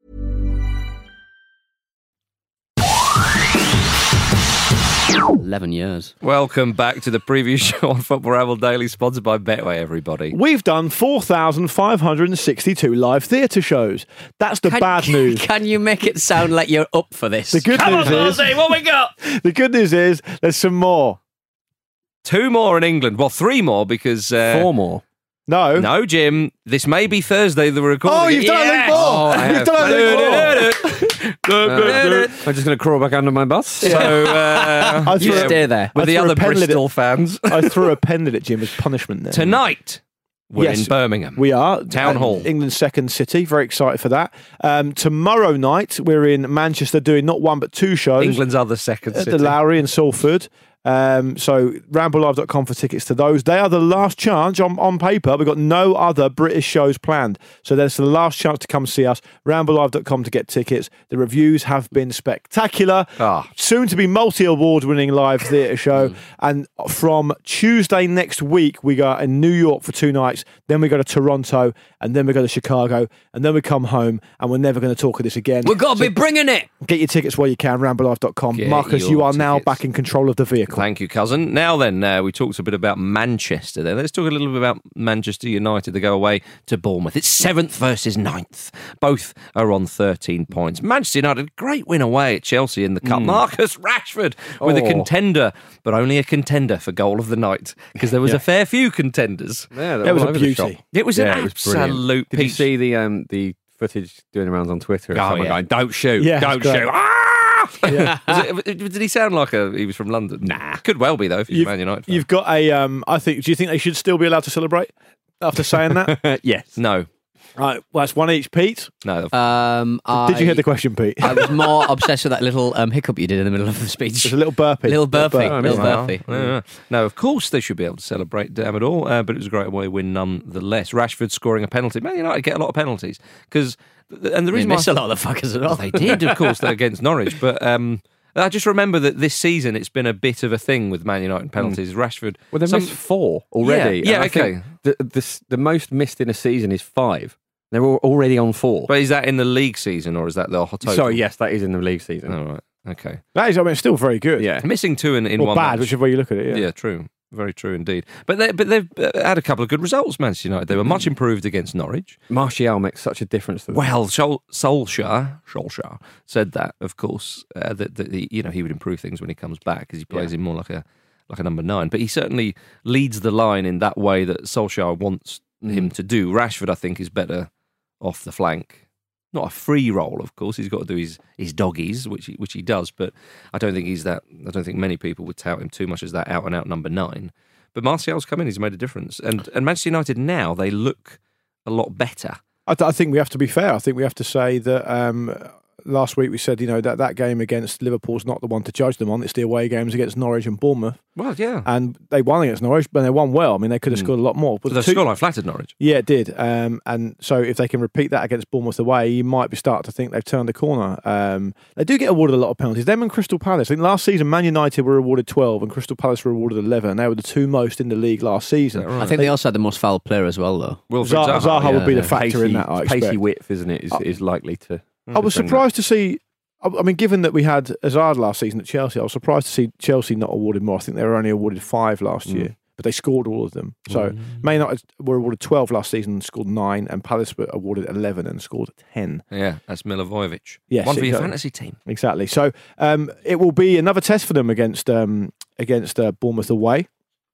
Eleven years. Welcome back to the preview show on Football Ramble Daily, sponsored by Betway, everybody. We've done four thousand five hundred sixty-two live theatre shows. That's the Can- bad news. Can you make it sound like you're up for this? The good news is, what we got? the good news is, there's some more. Two more in England. Well, three more because... Uh, Four more. No. No, Jim. This may be Thursday that we're recording. Oh, you've it. done Yes! a link more. Oh, I You've have. done a link more. Uh, I'm just going to crawl back under my bus. So, uh, I You threw a- stay there. with I the threw a other pen at it. Bristol fans. I threw a pen at it, Jim, as punishment there. Tonight, we're Yes, in Birmingham. We are. Town Uh, Hall. England's second city. Very excited for that. Um, tomorrow night, we're in Manchester doing not one but two shows. England's other second at city. the Lowry and Salford. Um, so ramble live dot com for tickets to those. They are the last chance on, on paper. We've got no other British shows planned. So that's the last chance to come see us. ramble live dot com to get tickets. The reviews have been spectacular. Ah, soon to be multi-award-winning live theatre show. And from Tuesday next week, we go in New York for two nights. Then we go to Toronto, and then we go to Chicago, and then we come home, and we're never going to talk of this again. We've got to So be bringing it. Get your tickets while you can, ramble live dot com. Get Marcus, your you are now tickets. back in control of the vehicle. Thank you, cousin. Now then, uh, we talked a bit about Manchester there. Let's talk a little bit about Manchester United. They go away to Bournemouth. It's seventh versus ninth. Both are on thirteen points. Manchester United, great win away at Chelsea in the Cup. Mm. Marcus Rashford with Oh. a contender, but only a contender for goal of the night, because there was Yeah. a fair few contenders. Yeah, It was all a over the beauty. shop. It was Yeah, an it was brilliant. absolute Did you peach. see the um, the footage doing the rounds on Twitter of Oh, someone yeah. going, "Don't shoot, Yeah, don't it's great. shoot"? Ah! Yeah. Was it- did he sound like a, he was from London? Nah. Could well be, though, if he's a You've, Man United fan. you've got a. Um, I think. Do you think they should still be allowed to celebrate after saying that? Yes. No. Right. Well, that's one each, Pete. No. Um, Did you I- hear the question, Pete? I was more obsessed with that little um, hiccup you did in the middle of the speech. There's a little burpee. Little burpee. burp. Little Well, burpee. no, no. No, of course they should be able to celebrate, damn it all, uh, but it was a great away win nonetheless. Rashford scoring a penalty. Man United get a lot of penalties, because and the They reason why missed a lot of the fuckers as well. they did, of course, they're against Norwich, but um, I just remember that this season it's been a bit of a thing with Man United penalties. Rashford, Well, they've some- missed four already. Yeah, yeah, and I think okay. The, the s- the most missed in a season is five. They're al- already on four. But is that in the league season or is that the total? Sorry, yes, that is in the league season. All right, okay. That is. I mean, it's still very good. Yeah. Missing two in, in Or one bad, match. whichever way you look at it. Yeah. Yeah, true. Very true indeed. But they, but they've uh, had a couple of good results, Manchester United. They were much improved against Norwich. Martial makes such a difference to them. Well, Sol- Solskjaer, Solskjaer said that, of course, uh, that, that he, you know, he would improve things when he comes back, because he plays Yeah. him more like a like a number nine. But he certainly leads the line in that way that Solskjaer wants him to do. Rashford, I think, is better off the flank. Not a free role, of course. He's got to do his, his doggies, which he, which he does. But I don't think he's that. I don't think many people would tout him too much as that out and out number nine. But Martial's come in; he's made a difference. And and Manchester United now, they look a lot better. I, th- I think we have to be fair. I think we have to say that um, last week we said, you know, that that game against Liverpool's not the one to judge them on. It's the away games against Norwich and Bournemouth. Well, yeah. And they won against Norwich, but they won well. I mean, they could have scored a lot more. But The two- scoreline flattered Norwich. Yeah, it did. Um, and so if they can repeat that against Bournemouth away, you might be starting to think they've turned the corner. Um, they do get awarded a lot of penalties. Them and Crystal Palace. I think last season, Man United were awarded twelve and Crystal Palace were awarded eleven. They were the two most in the league last season. I think they also had the most foul player as well, though. Wilfried Zaha, Zaha, Zaha would yeah, be the yeah. factor in that, I pacey expect. width, isn't it? Is, is likely to. I was bring that. surprised to see. I I mean, given that we had Hazard last season at Chelsea, I was surprised to see Chelsea not awarded more. I think they were only awarded five last year, but they scored all of them. So Man United were awarded twelve last season and scored nine, and Palace were awarded eleven and scored ten. Yeah, that's Milivojevic. Yes, One for your exactly. fantasy team. Exactly. So um, it will be another test for them against um, against uh, Bournemouth away.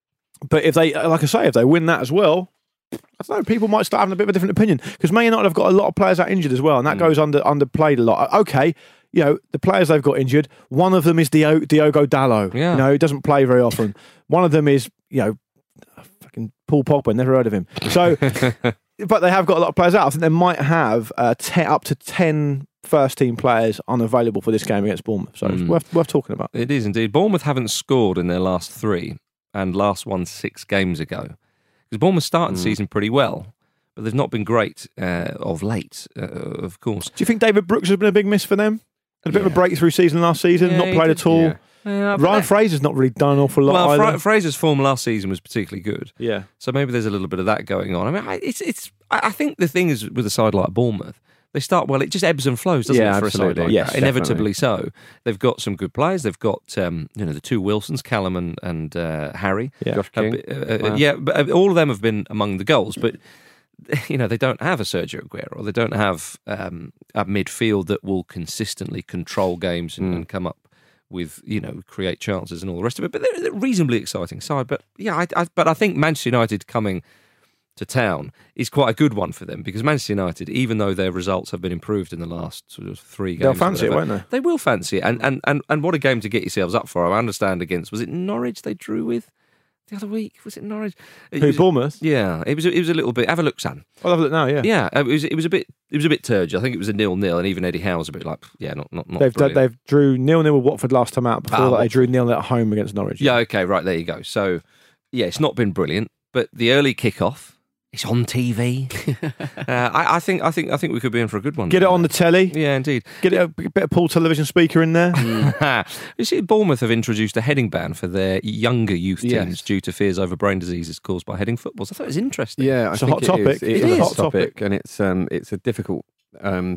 But if they, like I say, if they win that as well, I don't know, people might start having a bit of a different opinion, because Man United have got a lot of players out injured as well, and that goes under underplayed a lot. Okay, you know, the players they've got injured, one of them is Dio- Diogo Dalot. Yeah. You know, he doesn't play very often. One of them is, you know, fucking Paul Pogba, never heard of him. So, but they have got a lot of players out. I think they might have uh, te- up to ten first team players unavailable for this game against Bournemouth. So it's Mm. worth, worth talking about. It is indeed. Bournemouth haven't scored in their last three, and last one six games ago. Because Bournemouth started the season pretty well, but they've not been great uh, of late, uh, of course. Do you think David Brooks has been a big miss for them? Had a bit of a Yeah. breakthrough season last season, Yeah, not he played did, at all. yeah. Yeah, but Ryan that- Fraser's not really done an awful lot well, either. Fra- Fraser's form last season was particularly good. yeah. So maybe there's a little bit of that going on. I mean, I, it's it's. I I think the thing is with a side like Bournemouth, they start well. It just ebbs and flows, doesn't Yeah, it? For a side absolutely. like Yes, that? Inevitably so. They've got some good players. They've got um, you know the two Wilsons, Callum and, and uh, Harry. Yeah. Josh A King. bit- uh, uh, Wow. Yeah, but uh, all of them have been among the goals, but. You know, they don't have a Sergio Aguero. They don't have um, a midfield that will consistently control games and, Mm. and come up with, you know, create chances and all the rest of it. But they're, they're a reasonably exciting side. But yeah, I, I, but I think Manchester United coming to town is quite a good one for them, because Manchester United, even though their results have been improved in the last sort of three games, They'll or fancy it, whatever, won't they will fancy it. And, and, and, and what a game to get yourselves up for. I understand against, was it Norwich they drew with the other week? Was it Norwich? It Who, was- Bournemouth? Yeah, it was. It was a little bit. Have a look, Sam. I'll have a look now, yeah. Yeah, it was. It was a bit. It was a bit turgid. I think it was a nil-nil, and even Eddie Howe was a bit like, yeah, not not not. They've brilliant. they've drew nil nil with Watford last time out. Before Ah, that, they Watford. drew nil nil at home against Norwich. Yeah. Okay. Right. There you go. So, yeah, it's not been brilliant, but the early kickoff It's on T V. uh, I, I think, I think, I think we could be in for a good one. Get it on the telly. Yeah, indeed. Get it a bit of Paul television speaker in there. You see, Bournemouth have introduced a heading ban for their younger youth teams Yes. due to fears over brain diseases caused by heading footballs. I thought it was interesting. Yeah, I It's a think hot it topic. Is. It's It a is. hot Hot topic, topic. and it's um, it's a difficult um,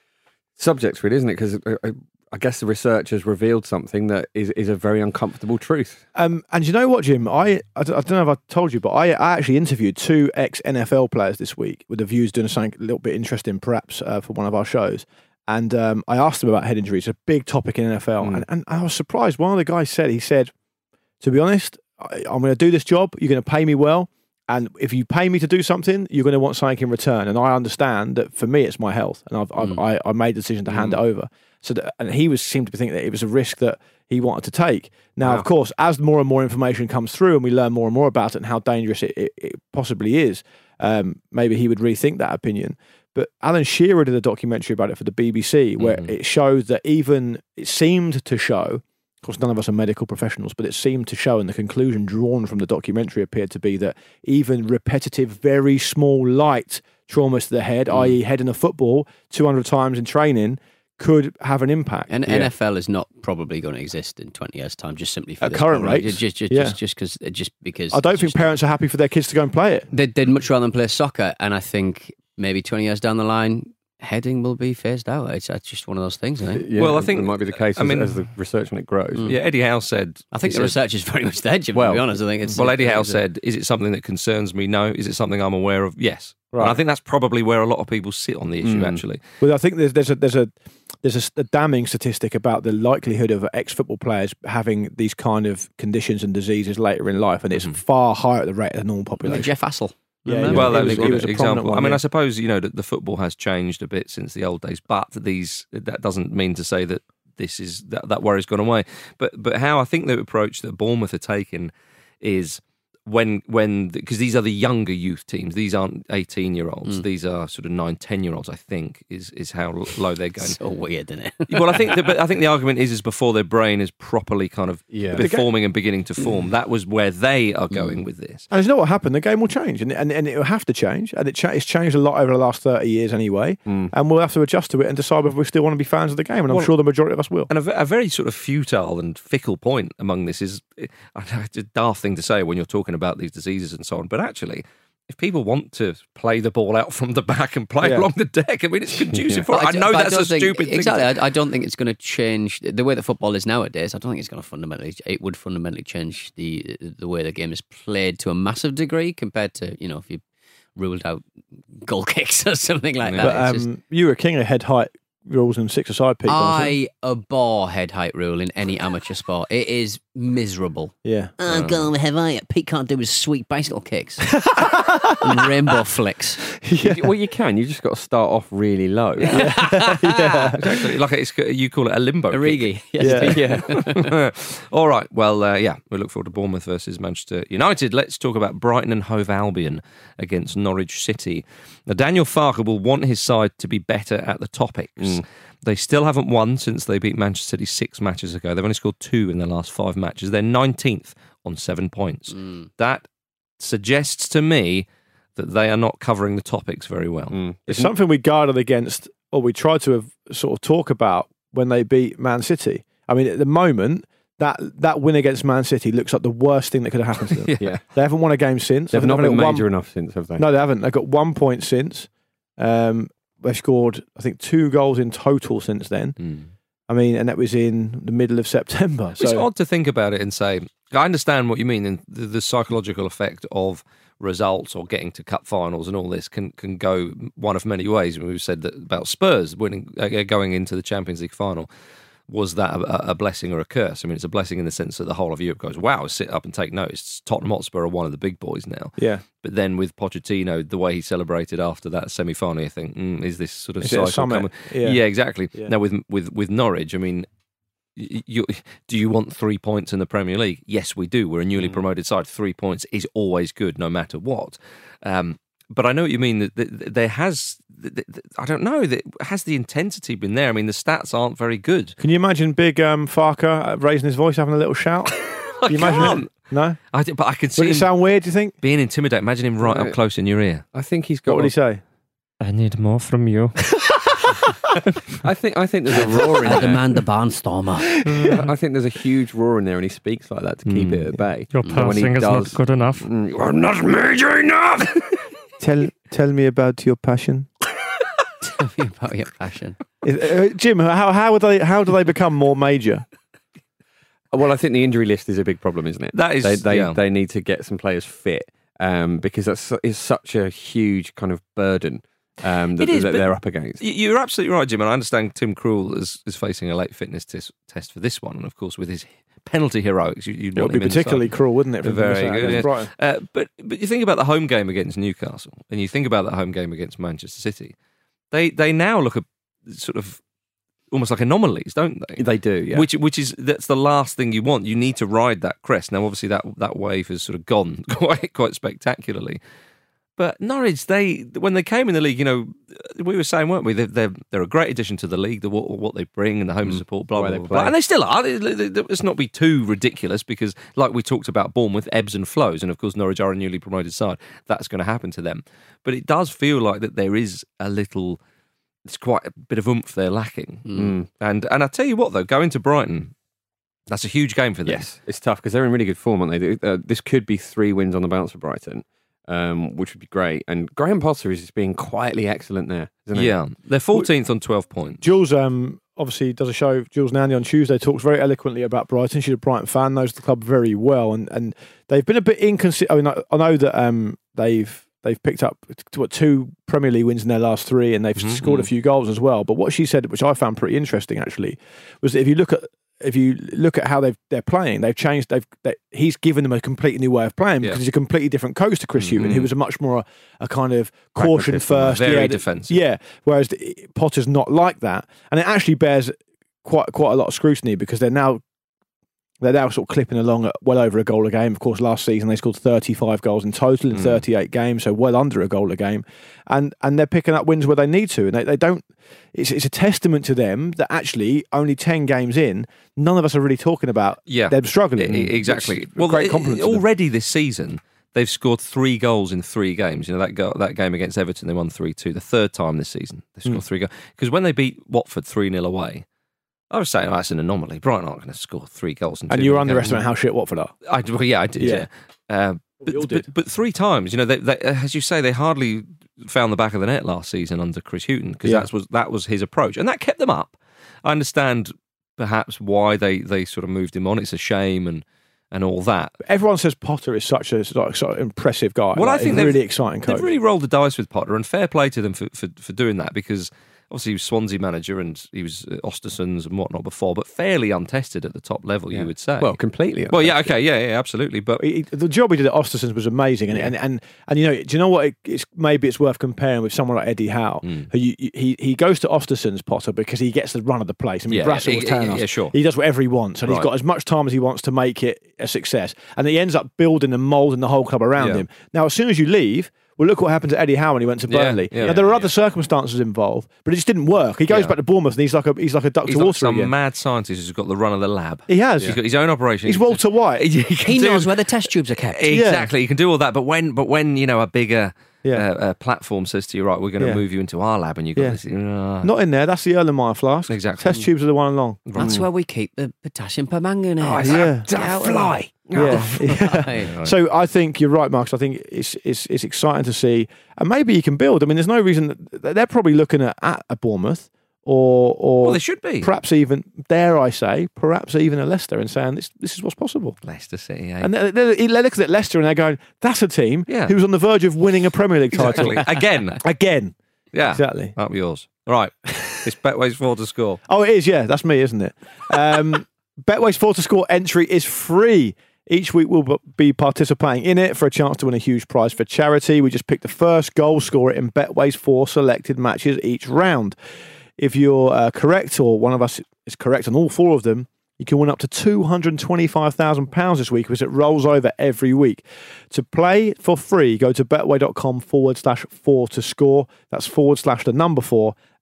subject, really, isn't it? Because uh, I guess the research has revealed something that is, is a very uncomfortable truth. Um, and you know what, Jim? I, I, don't, I don't know if I told you, but I, I actually interviewed two ex-N F L players this week with the views doing something a little bit interesting, perhaps, uh, for one of our shows. And um, I asked them about head injuries. It's a big topic in N F L. Mm. And, and I was surprised. One of the guys said, he said, to be honest, I, I'm going to do this job. You're going to pay me well. And if you pay me to do something, you're going to want something in return. And I understand that for me, it's my health. And I've, Mm. I've, I, I made the decision to hand Mm. it over. So that, and he was seemed to think that it was a risk that he wanted to take. Now, Wow. of course, as more and more information comes through and we learn more and more about it and how dangerous it, it, it possibly is, um, maybe he would rethink that opinion. But Alan Shearer did a documentary about it for the B B C where Mhm. it showed that even, it seemed to show, of course, none of us are medical professionals, but it seemed to show, and the conclusion drawn from the documentary appeared to be that even repetitive, very small, light traumas to the head, Mm. that is heading a football two hundred times in training, could have an impact. And Yeah. N F L is not probably going to exist in twenty years' time, just simply for At this current problem. rates, Just, just, yeah. just, just, cause, just because I don't it's think just- parents are happy for their kids to go and play it. they'd, they'd much rather than play soccer. And I think maybe twenty years down the line, heading will be phased out. It's, it's just one of those things, I think. Yeah, Well, I think- it might be the case I as, mean- as the research on it grows. Mm. Yeah, Eddie Howe said. I think he the said- research is very much there, Jim, Well, to be honest. I think it's. Well, Eddie Howe it's a- said, "Is it something that concerns me? No. Is it something I'm aware of? Yes." Right. And I think that's probably where a lot of people sit on the issue. Mm. Actually, Well, I think there's there's a there's a there's a, a damning statistic about the likelihood of ex-football players having these kind of conditions and diseases later in life, and it's Mhm. far higher at the rate of the normal Look at population. Jeff Hassel. Yeah, Remember? yeah. well, He that was- was a he good was a example. prominent one, I mean, yeah. I suppose you know that the football has changed a bit since the old days, but these that doesn't mean to say that this is that, that worry's gone away. But but how I think the approach that Bournemouth are taking is when when because these are the younger youth teams. These aren't eighteen year olds. Mm. These are sort of nine, ten year olds. I think is is how low they're going. So weird, isn't it? Well, I think the, but I think the argument is is before their brain is properly kind of Yeah. The ga- forming and beginning to form. That was where they are going Mm. with this. And you know what happened? The game will change, and and, and it will have to change, and it cha- it's changed a lot over the last thirty years anyway. Mm. And we'll have to adjust to it and decide whether we still want to be fans of the game. And I'm Well- sure the majority of us will. And a, ve- a very sort of futile and fickle point among this is, I know it's a daft thing to say when you're talking about these diseases and so on, but actually, if people want to play the ball out from the back and play Yeah. along the deck, I mean, it's conducive for it. But I d- know but that's don't a think- stupid thing. Exactly. to- I, I don't think it's going to change the way that football is nowadays. I don't think it's going to fundamentally. It would fundamentally change the the way the game is played to a massive degree compared to you know if you ruled out goal kicks or something like that. But It's um, just- you were king of head height rules and six aside peak. wasn't it? I abhor head height rule in any amateur sport. It is miserable. Yeah. Oh, go head height. Pete can't do his sweet bicycle kicks and rainbow flicks. yeah. Well, you can. You just got to start off really low. yeah. Exactly. Like it's, you call it a limbo. kick. Origi. Yeah. yeah. All right. Well, uh, yeah, we look forward to Bournemouth versus Manchester United. Let's talk about Brighton and Hove Albion against Norwich City. Now, Daniel Farke will want his side to be better at the topics. Mm. They still haven't won since they beat Manchester City six matches ago. They've only scored two in their last five matches. They're nineteenth on seven points. Mm. That suggests to me that they are not covering the topics very well. Mm. It's something we guarded against, or we tried to have, sort of talk about when they beat Man City. I mean, at the moment, that that win against Man City looks like the worst thing that could have happened to them. Yeah. Yeah. They haven't won a game since. They've I think not they've been got major one, enough since, have they? No, they haven't. They've got one point since. Um, they've scored, I think, two goals in total since then. Mm. I mean, and that was in the middle of September. It's So odd to think about it and say, I understand what you mean, and the, the psychological effect of results or getting to cup finals and all this can, can go one of many ways. We've said that about Spurs winning, uh, going into the Champions League final. Was that a, a blessing or a curse? I mean, it's a blessing in the sense that the whole of Europe goes, wow, sit up and take notice. Tottenham Hotspur are one of the big boys now. yeah, But then with Pochettino, the way he celebrated after that semi-final, you think, mm, is this sort of Is it a cycle summit? coming? Yeah. Yeah, exactly. Yeah. Now with with with Norwich, I mean, y- you, do you want three points in the Premier League? Yes, we do. We're a newly Mm. promoted side. Three points is always good, no matter what. Um, but I know what you mean. That, that there has, that, that- I don't know, that has the intensity been there? I mean, the stats aren't very good. Can you imagine big um, Farker uh, raising his voice, having a little shout? I you imagine can't. it? No? I, but I can see Would it him sound weird, do you think? being intimidating. Imagine him right No. up close in your ear. I think he's got. What would he say? I need more from you. I think I think there's a roar in I there. demand the barnstormer. I think there's a huge roar in there, and he speaks like that to keep it at bay. Your And when he passing is does- not good enough. Mm, You're not major enough. Tell tell me about your passion. Tell me about your passion. Uh, Jim, how how would they how do they become more major? Well, I think the injury list is a big problem, isn't it? That is- they they, yeah. they need to get some players fit um, because that's su- is such a huge kind of burden um, that, It is, that but- they're up against. Y- You're absolutely right, Jim, and I understand Tim Krul is, is facing a late fitness tis- test for this one, and of course with his penalty heroics, you, you'd It want would be him in the particularly side. cruel, wouldn't it? for them to Very miss out good. against yes. Brighton? Uh, but but you think about the home game against Newcastle, and you think about that home game against Manchester City. They they now look at sort of almost like anomalies, don't they? They do, yeah. Which which is that's the last thing you want. You need to ride that crest. Now, obviously, that that wave has sort of gone quite quite spectacularly. But Norwich, they when they came in the league, you know, we were saying, weren't we? They're they're, they're a great addition to the league. The, what, what they bring and the home support, blah The way blah they blah, play. and they still are. They- they- they- Let's not be too ridiculous because, like we talked about, Bournemouth ebbs and flows, and of course, Norwich are a newly promoted side. That's going to happen to them. But it does feel like that there is a little. It's quite a bit of oomph they're lacking. Mm. And and I tell you what, though, going to Brighton, that's a huge game for them. Yes, it's tough because they're in really good form, aren't they? Uh, this could be three wins on the bounce for Brighton, um, which would be great. And Graham Potter is just being quietly excellent there, isn't he? Yeah, they're fourteenth on twelve points. Jules um, obviously does a show, Jules Nandy, on Tuesday, talks very eloquently about Brighton. She's a Brighton fan, knows the club very well, and, and they've been a bit inconsistent. I mean, I, I know that um, they've they've picked up what two Premier League wins in their last three, and they've Mm-hmm. scored a few goals as well. But what she said, which I found pretty interesting actually, was that if you look at if you look at how they've they're playing, they've changed. They've they, he's given them a completely new way of playing because Yeah. he's a completely different coach to Chris Hughton, who was a much more a, a kind of caution Pragmatist, first, very yeah, th- defensive. yeah. Whereas the, Potter's not like that, and it actually bears quite quite a lot of scrutiny because they're now they're now sort of clipping along at well over a goal a game. Of course, last season they scored thirty-five goals in total in thirty-eight games, so well under a goal a game, and and they're picking up wins where they need to, and they, they don't. It's it's a testament to them that actually only ten games in, none of us are really talking about Yeah. them struggling. E- e- exactly. It's a Well, great it- compliment to them. already this season, they've scored three goals in three games. You know, that go, that game against Everton, they won three two. The third time this season, they scored Mm. three goals. Because when they beat Watford three nil away, I was saying, oh, that's an anomaly. Brighton aren't going to score three goals in two And you games. underestimate how shit Watford are. I, well, yeah, I did, yeah. Yeah. Uh, We all but, did. but, but three times, you know, they, they, as you say, they hardly found the back of the net last season under Chris Hughton because Yeah. that was that was his approach, and that kept them up. I understand perhaps why they, they sort of moved him on. It's a shame and and all that. Everyone says Potter is such a sort of, sort of impressive guy. Well, like, I think a they've- really exciting coach. They've really rolled the dice with Potter, and fair play to them for, for, for doing that because obviously he was Swansea manager and he was uh, Ostersund's and whatnot before, but fairly untested at the top level, you would say. Well, completely. Well, yeah, okay, yeah, yeah, absolutely. But He- the job he did at Ostersund was amazing, and and, and and you know, do you know what? It, it's maybe it's worth comparing with someone like Eddie Howe, Mm. who you, you- he he goes to Ostersund's Potter because he gets the run of the place. I mean, Yeah, Brassel yeah, was yeah, telling yeah, us yeah, sure. he does whatever he wants, and Right. he's got as much time as he wants to make it a success, and he ends up building and moulding the whole club around Yeah. him. Now, as soon as you leave. Well, look what happened to Eddie Howe when he went to Yeah, Burnley. yeah, now, there are yeah, other circumstances involved, but it just didn't work. He goes Yeah. back to Bournemouth and he's like a he's like a duck he's to like water some again. mad scientist who's got the run of the lab. He has. He's got his own operation. He's He can Walter White. do- He, can He do- knows where the test tubes are kept. Exactly, he can do all that. But when, but when you know a bigger Yeah. uh, uh, platform says to you, right, we're going to Yeah. move you into our lab, and you got Yeah. this. Uh, Not in there. That's the Erlenmeyer flask. Exactly. Test tubes are the one along. That's where we keep the potassium permanganate. Oh, yeah. Get out of there. Yeah. Right. yeah. So I think you're right, Marcus. I think it's it's it's exciting to see, and maybe you can build. I mean, there's no reason that they're probably looking at, at a Bournemouth or or Well, they should be. perhaps even dare I say, perhaps even a Leicester, and saying this this is what's possible. Leicester City, eh? And they're, they're, they're looking at Leicester and they're going, that's a team Yeah. who's on the verge of winning a Premier League title Exactly. Again. again. Yeah, Exactly. Up yours. Right, it's Betway's four to score. Oh, it is. Yeah, that's me, isn't it? Um, Betway's four to score entry is free. Each week we'll be participating in it for a chance to win a huge prize for charity. We just pick the first goal scorer in Betway's four selected matches each round. If you're uh, correct, or one of us is correct on all four of them, you can win up to two hundred twenty-five thousand pounds this week, because it rolls over every week. To play for free, go to betway.com forward slash four to score. That's forward slash the number four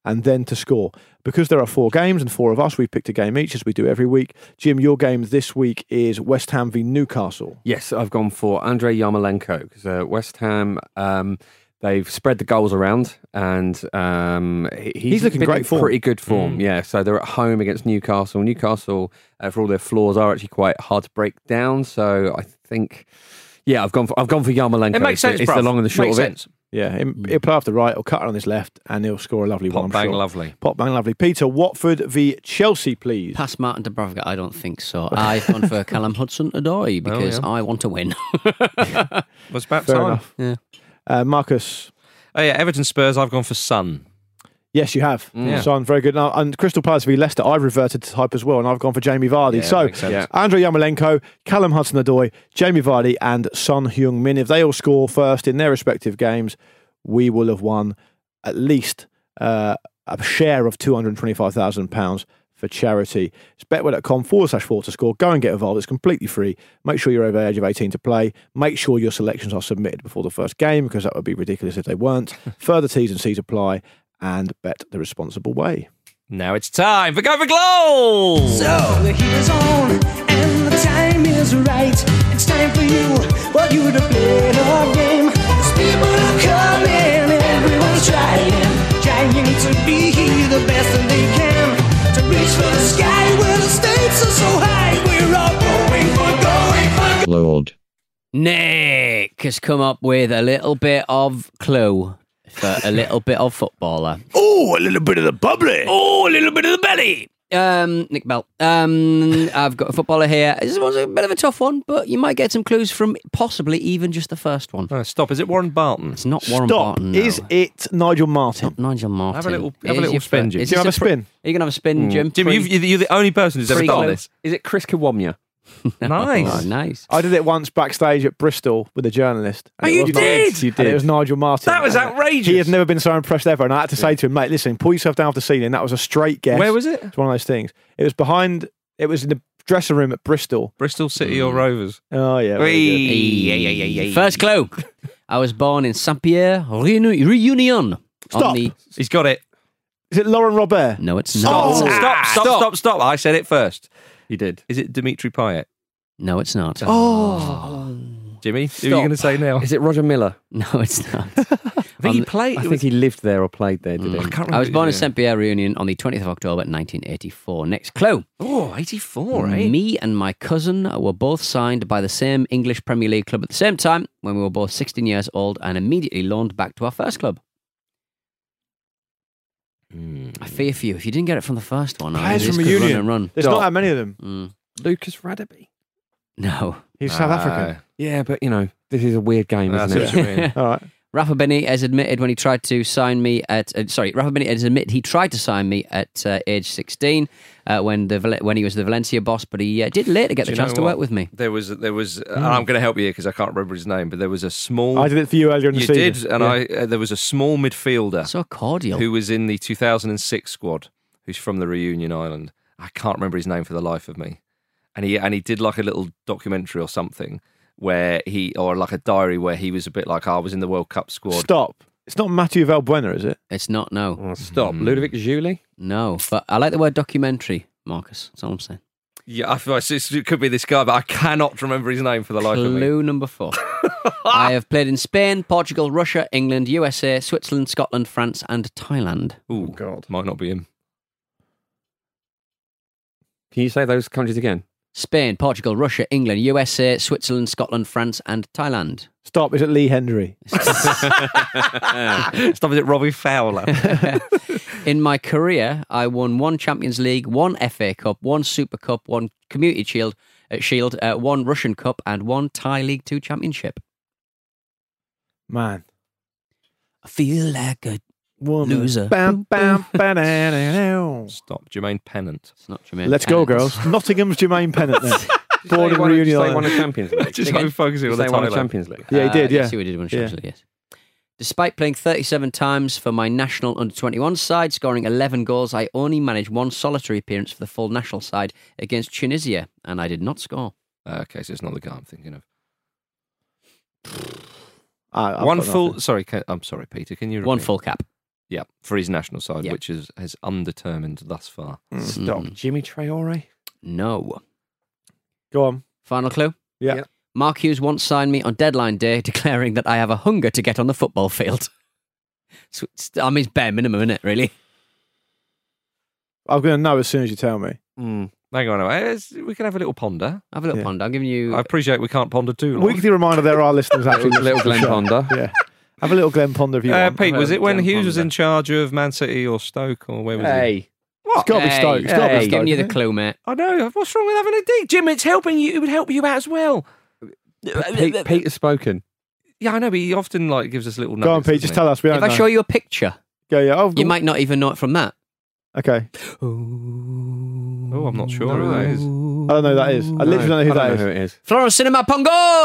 and then to score. Because there are four games and four of us, we've picked a game each as we do every week. Jim, your game this week is West Ham v Newcastle. Yes, I've gone for Andrei Yarmolenko because uh, West Ham, um, they've spread the goals around and um, he- he's, He's looking been great in form. pretty good form. Mm. Yeah, so they're at home against Newcastle. Newcastle, uh, for all their flaws, are actually quite hard to break down. So I think, yeah, I've gone for I've gone for Yarmolenko. It makes It's- sense, It's bruv. the long and the short Makes of sense. Yeah, he'll, he'll play off the right, he'll cut it on his left, and he'll score a lovely Pop one. I'm bang sure. lovely. Pop bang lovely. Peter, Watford v Chelsea, please. Past Martin Dubravka, I don't think so. I've gone for Callum Hudson-Odoi because yeah. I want to win. Was about Fair time. enough. Yeah. Uh, Marcus. Oh yeah, Everton Spurs. I've gone for Son. Yes, you have. Yeah. Son, very good. Now, and Crystal Palace v Leicester, I've reverted to type as well, and I've gone for Jamie Vardy. Yeah, so, makes sense. Yeah. Andrei Yarmolenko, Callum Hudson-Odoi, Jamie Vardy, and Son Heung-min. If they all score first in their respective games, we will have won at least uh, a share of two hundred twenty-five thousand pounds for charity. It's betway.com forward slash four to score. Go and get involved. It's completely free. Make sure you're over the age of eighteen to play. Make sure your selections are submitted before the first game, because that would be ridiculous if they weren't. Further T's and C's apply, and bet the responsible way. Now it's time for Go for Goals! So the heat is on and the time is right. It's time for you, for you to play the game. As people are coming, everyone's trying, trying to be the best that they can. To reach for the sky where the stakes are so high. We're all going for, going for. Lord. Nick has come up with a little bit of clue for a little bit of footballer. Oh, a little bit of the bubbly. Oh, a little bit of the belly. Um, Nick Bell. Um, I've got a footballer here. This one's a bit of a tough one, but you might get some clues from possibly even just the first one. Oh, stop. Is it Warren Barton? It's not Warren Stop. Barton. No. Is it Nigel Martin? Not Nigel Martin. Have a little- It have a is little your spin, fir- Jim. is Do you this have a spin? Are you going to have a spin, Jim? Jim, Free- you've, you're the only person who's ever free done clue. this. Is it Chris Kiwomya? Nice. Oh, nice. I did it once backstage at Bristol with a journalist. and Oh, it you was did? Nigel- You and did. it was Nigel Martin. That was And outrageous. He had never been so impressed ever. And I had to say to him, mate, listen, pull yourself down off the ceiling. That was a straight guess. Where was it? It's one of those things. It was behind, it was in the dressing room at Bristol. Bristol City or Rovers? Oh, yeah. very good. Whee! First clue. I was born in Saint-Pierre Reuni- Reunion. Stop. On the... He's got it. Is it Lauren Robert? No, it's Stop, not. stop, stop, stop, stop. I said it first. You did. Is it Dimitri Payet? No, it's not. Oh. Jimmy, who are you going to say now? Is it Roger Miller? No, it's not. I think he played. I think he lived there or played there, did Mm. he? I can't remember. I was born in yeah. Saint-Pierre Reunion on the twentieth of October nineteen eighty-four. Next clue. Oh, eighty-four, eh? Me and my cousin were both signed by the same English Premier League club at the same time when we were both sixteen years old and immediately loaned back to our first club. I fear for you. If you didn't get it from the first one, I Players this from could run Reunion. and run. There's not that many of them. Mm. Lucas Radaby. No. He's South Ah, African. Yeah, but you know, this is a weird game, That's isn't what it? you mean. All right. Rafa Benny has admitted when he tried to sign me at uh, sorry, Rafa Benny has admitted he tried to sign me at uh, age sixteen uh, when the Val- when he was the Valencia boss, but he uh, did later get Do the you chance know to what? work with me. There was, there was. Uh, and I'm going to help you because I can't remember his name, but there was a small. I did it for you earlier in the you season. did, and Yeah. I. Uh, there was a small midfielder So cordial. who was in the two thousand six squad, who's from the Reunion Island. I can't remember his name for the life of me, and he and he did like a little documentary or something where he, or like a diary where he was a bit like, oh, I was in the World Cup squad. Stop. It's not Mathieu Valbuena, is it? It's not, no. Oh, stop. Mm. Ludovic Julie? No. But I like the word documentary, Marcus. That's all I'm saying. Yeah, I feel like it could be this guy, but I cannot remember his name for the life of me. Clue number four. I have played in Spain, Portugal, Russia, England, U S A, Switzerland, Scotland, France, and Thailand. Oh God, might not be him. Can you say those countries again? Spain, Portugal, Russia, England, U S A, Switzerland, Scotland, France, and Thailand. Stop. Is it Lee Hendry? Stop! Is it Robbie Fowler? In my career, I won one Champions League, one F A Cup, one Super Cup, one Community Shield, uh, Shield, uh, one Russian Cup, and one Thai League Two Championship. Man. I feel like a Woman. loser. Bam, bam, ba-da-da-da. Stop, Jermaine Pennant. It's not Jermaine Let's go, Pennant. girls. Nottingham's Jermaine Pennant then. Did you Born say in one- did you Reunion say one Island. of Champions League? Just Again? go focusing Did on you the say one of Thailand. Champions League? Yeah, he Uh, did, yeah. Yes, he did one Yeah. Champions League, yes. Despite playing thirty-seven times for my national under twenty-one side, scoring eleven goals, I only managed one solitary appearance for the full national side against Tunisia, and I did not score. Uh, okay, so it's not the guy I'm thinking of. I- I've One got full. nothing. Sorry, can, I'm sorry, Peter. Can you repeat? One full cap. Yeah, for his national side, Yeah. which is has undetermined thus far. Stop. Jimmy Traore? No. Go on. Final clue? Yeah. Yep. Mark Hughes once signed me on deadline day declaring that I have a hunger to get on the football field. So it's, I mean, it's bare minimum, isn't it, really? I'm going to know as soon as you tell me. Mm. Hang on, it's- we can have a little ponder. Have a little Yeah. ponder. I'm giving you... I appreciate we can't ponder too long. Weekly reminder: there are listeners actually. Little, little Glenn listening to the show. Ponder. Yeah. Have a little Glenn Ponder if you Uh, want. Pete, was it when Glenn Hughes was Ponder. in charge of Man City or Stoke, or where was he? Hey. It's got to be Hey, Stoke. It's got to hey, be Stoke. giving you the isn't it? clue, mate. I know. What's wrong with having a dig, Jim? It's helping you. It would help you out as well. Pete, Pete has spoken. Yeah, I know, but he often like gives us little. Go on, nuggets, Pete. doesn't Just he? tell us. We don't If I know. show you a picture, Yeah, yeah. Oh, you might not even know it from that. Okay. Oh, I'm not sure who that is. I don't know who that is. I literally don't know who I that don't is. know who it is. Florence Cinema Pongo!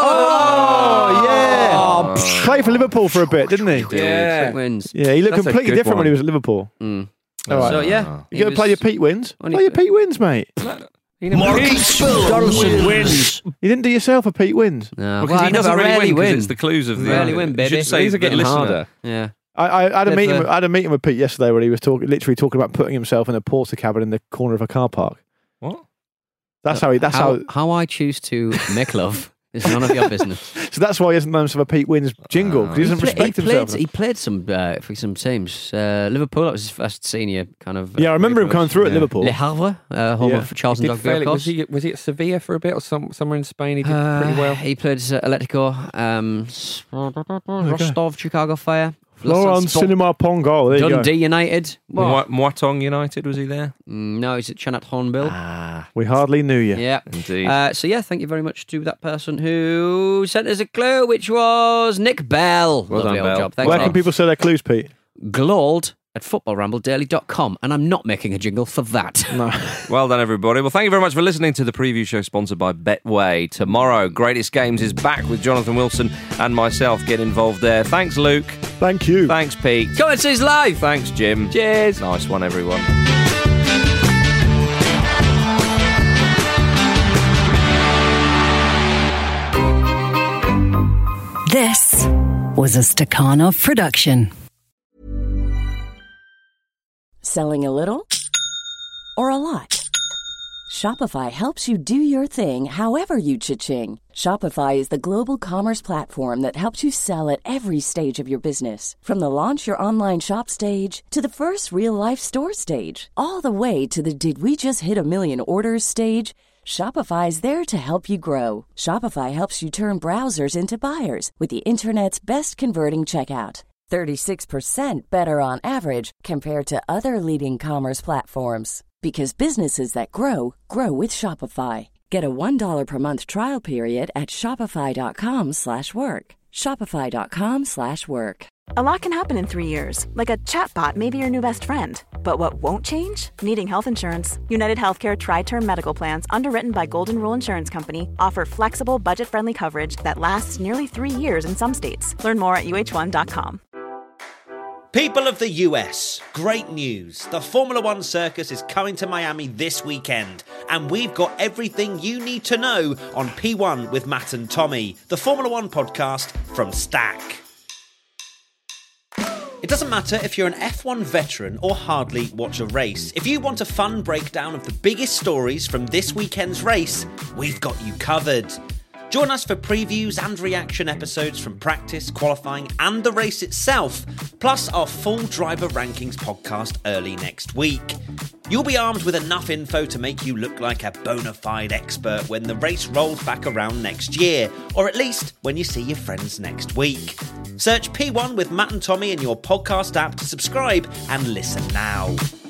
Oh, yeah. Oh, Played for Liverpool for a bit, didn't he? yeah. Quick wins. Yeah, he looked That's a completely good different when one. he was at Liverpool. Mm. All right. So, yeah. You going to play your Pete wins? Only- Play your Pete wins, mate. Marcus Donaldson wins. You didn't do yourself a Pete wins. No, Because well, I he doesn't never really rarely win, 'cause win. it's the clues of the. Rarely win, You baby. should say These are the getting listener. harder. Yeah. I, I, I had a Live meeting. the- I had a meeting with Pete yesterday where he was talking, literally talking about putting himself in a porter cabin in the corner of a car park. What? That's how he. That's how. how, how I choose to make love is none of your business. So that's why he hasn't done himself a Pete wins jingle because he doesn't He pla- respect he himself. played, he played some uh, for some teams. Uh, Liverpool, that was his first senior kind of. Uh, Yeah, I remember him coming through at Liverpool. Le Havre, uh, home Yeah. of Charles He and did Doug fairly, of was, course. he, was he at Sevilla for a bit or some, somewhere in Spain? He did Uh, pretty well. He played uh, Atletico, um, Rostov, Chicago Fire, Florence Cinema Pongo. There you Dundee go. United. Moi- Moitong United, was he there? Mm, no, he's at Chanat Hornbill. Ah, We hardly knew you. Yeah. indeed. Uh, so yeah, thank you very much to that person who sent us a clue, which was Nick Bell. Well Lovely done, old Bell. job. Thanks, Where can Nick. people say their clues, Pete? Glawled at football ramble daily dot com, and I'm not making a jingle for that. No. Well done, everybody. Well, thank you very much for listening to the preview show sponsored by Betway. Tomorrow, Greatest Games is back with Jonathan Wilson and myself. Get involved there. Thanks, Luke. Thank you. Thanks, Pete. Go and see us live. Thanks, Jim. Cheers. Nice one, everyone. This was a Stakhanov production. Selling a little or a lot? Shopify helps you do your thing however you cha-ching. Shopify is the global commerce platform that helps you sell at every stage of your business. From the launch your online shop stage to the first real life store stage, all the way to the did we just hit a million orders stage. Shopify is there to help you grow. Shopify helps you turn browsers into buyers with the internet's best converting checkout. thirty-six percent better on average compared to other leading commerce platforms. Because businesses that grow, grow with Shopify. Get a one dollar per month trial period at shopify.com slash work. Shopify.com slash work. A lot can happen in three years, like a chatbot may be your new best friend. But what won't change? Needing health insurance. United Healthcare Tri-Term Medical Plans, underwritten by Golden Rule Insurance Company, offer flexible, budget-friendly coverage that lasts nearly three years in some states. Learn more at U H one dot com. People of the U S, great news. The Formula One circus is coming to Miami this weekend, and we've got everything you need to know on P one with Matt and Tommy, the Formula One podcast from Stack. It doesn't matter if you're an F one veteran or hardly watch a race. If you want a fun breakdown of the biggest stories from this weekend's race, we've got you covered. Join us for previews and reaction episodes from practice, qualifying and the race itself, plus our full driver rankings podcast early next week. You'll be armed with enough info to make you look like a bona fide expert when the race rolls back around next year, or at least when you see your friends next week. Search P one with Matt and Tommy in your podcast app to subscribe and listen now.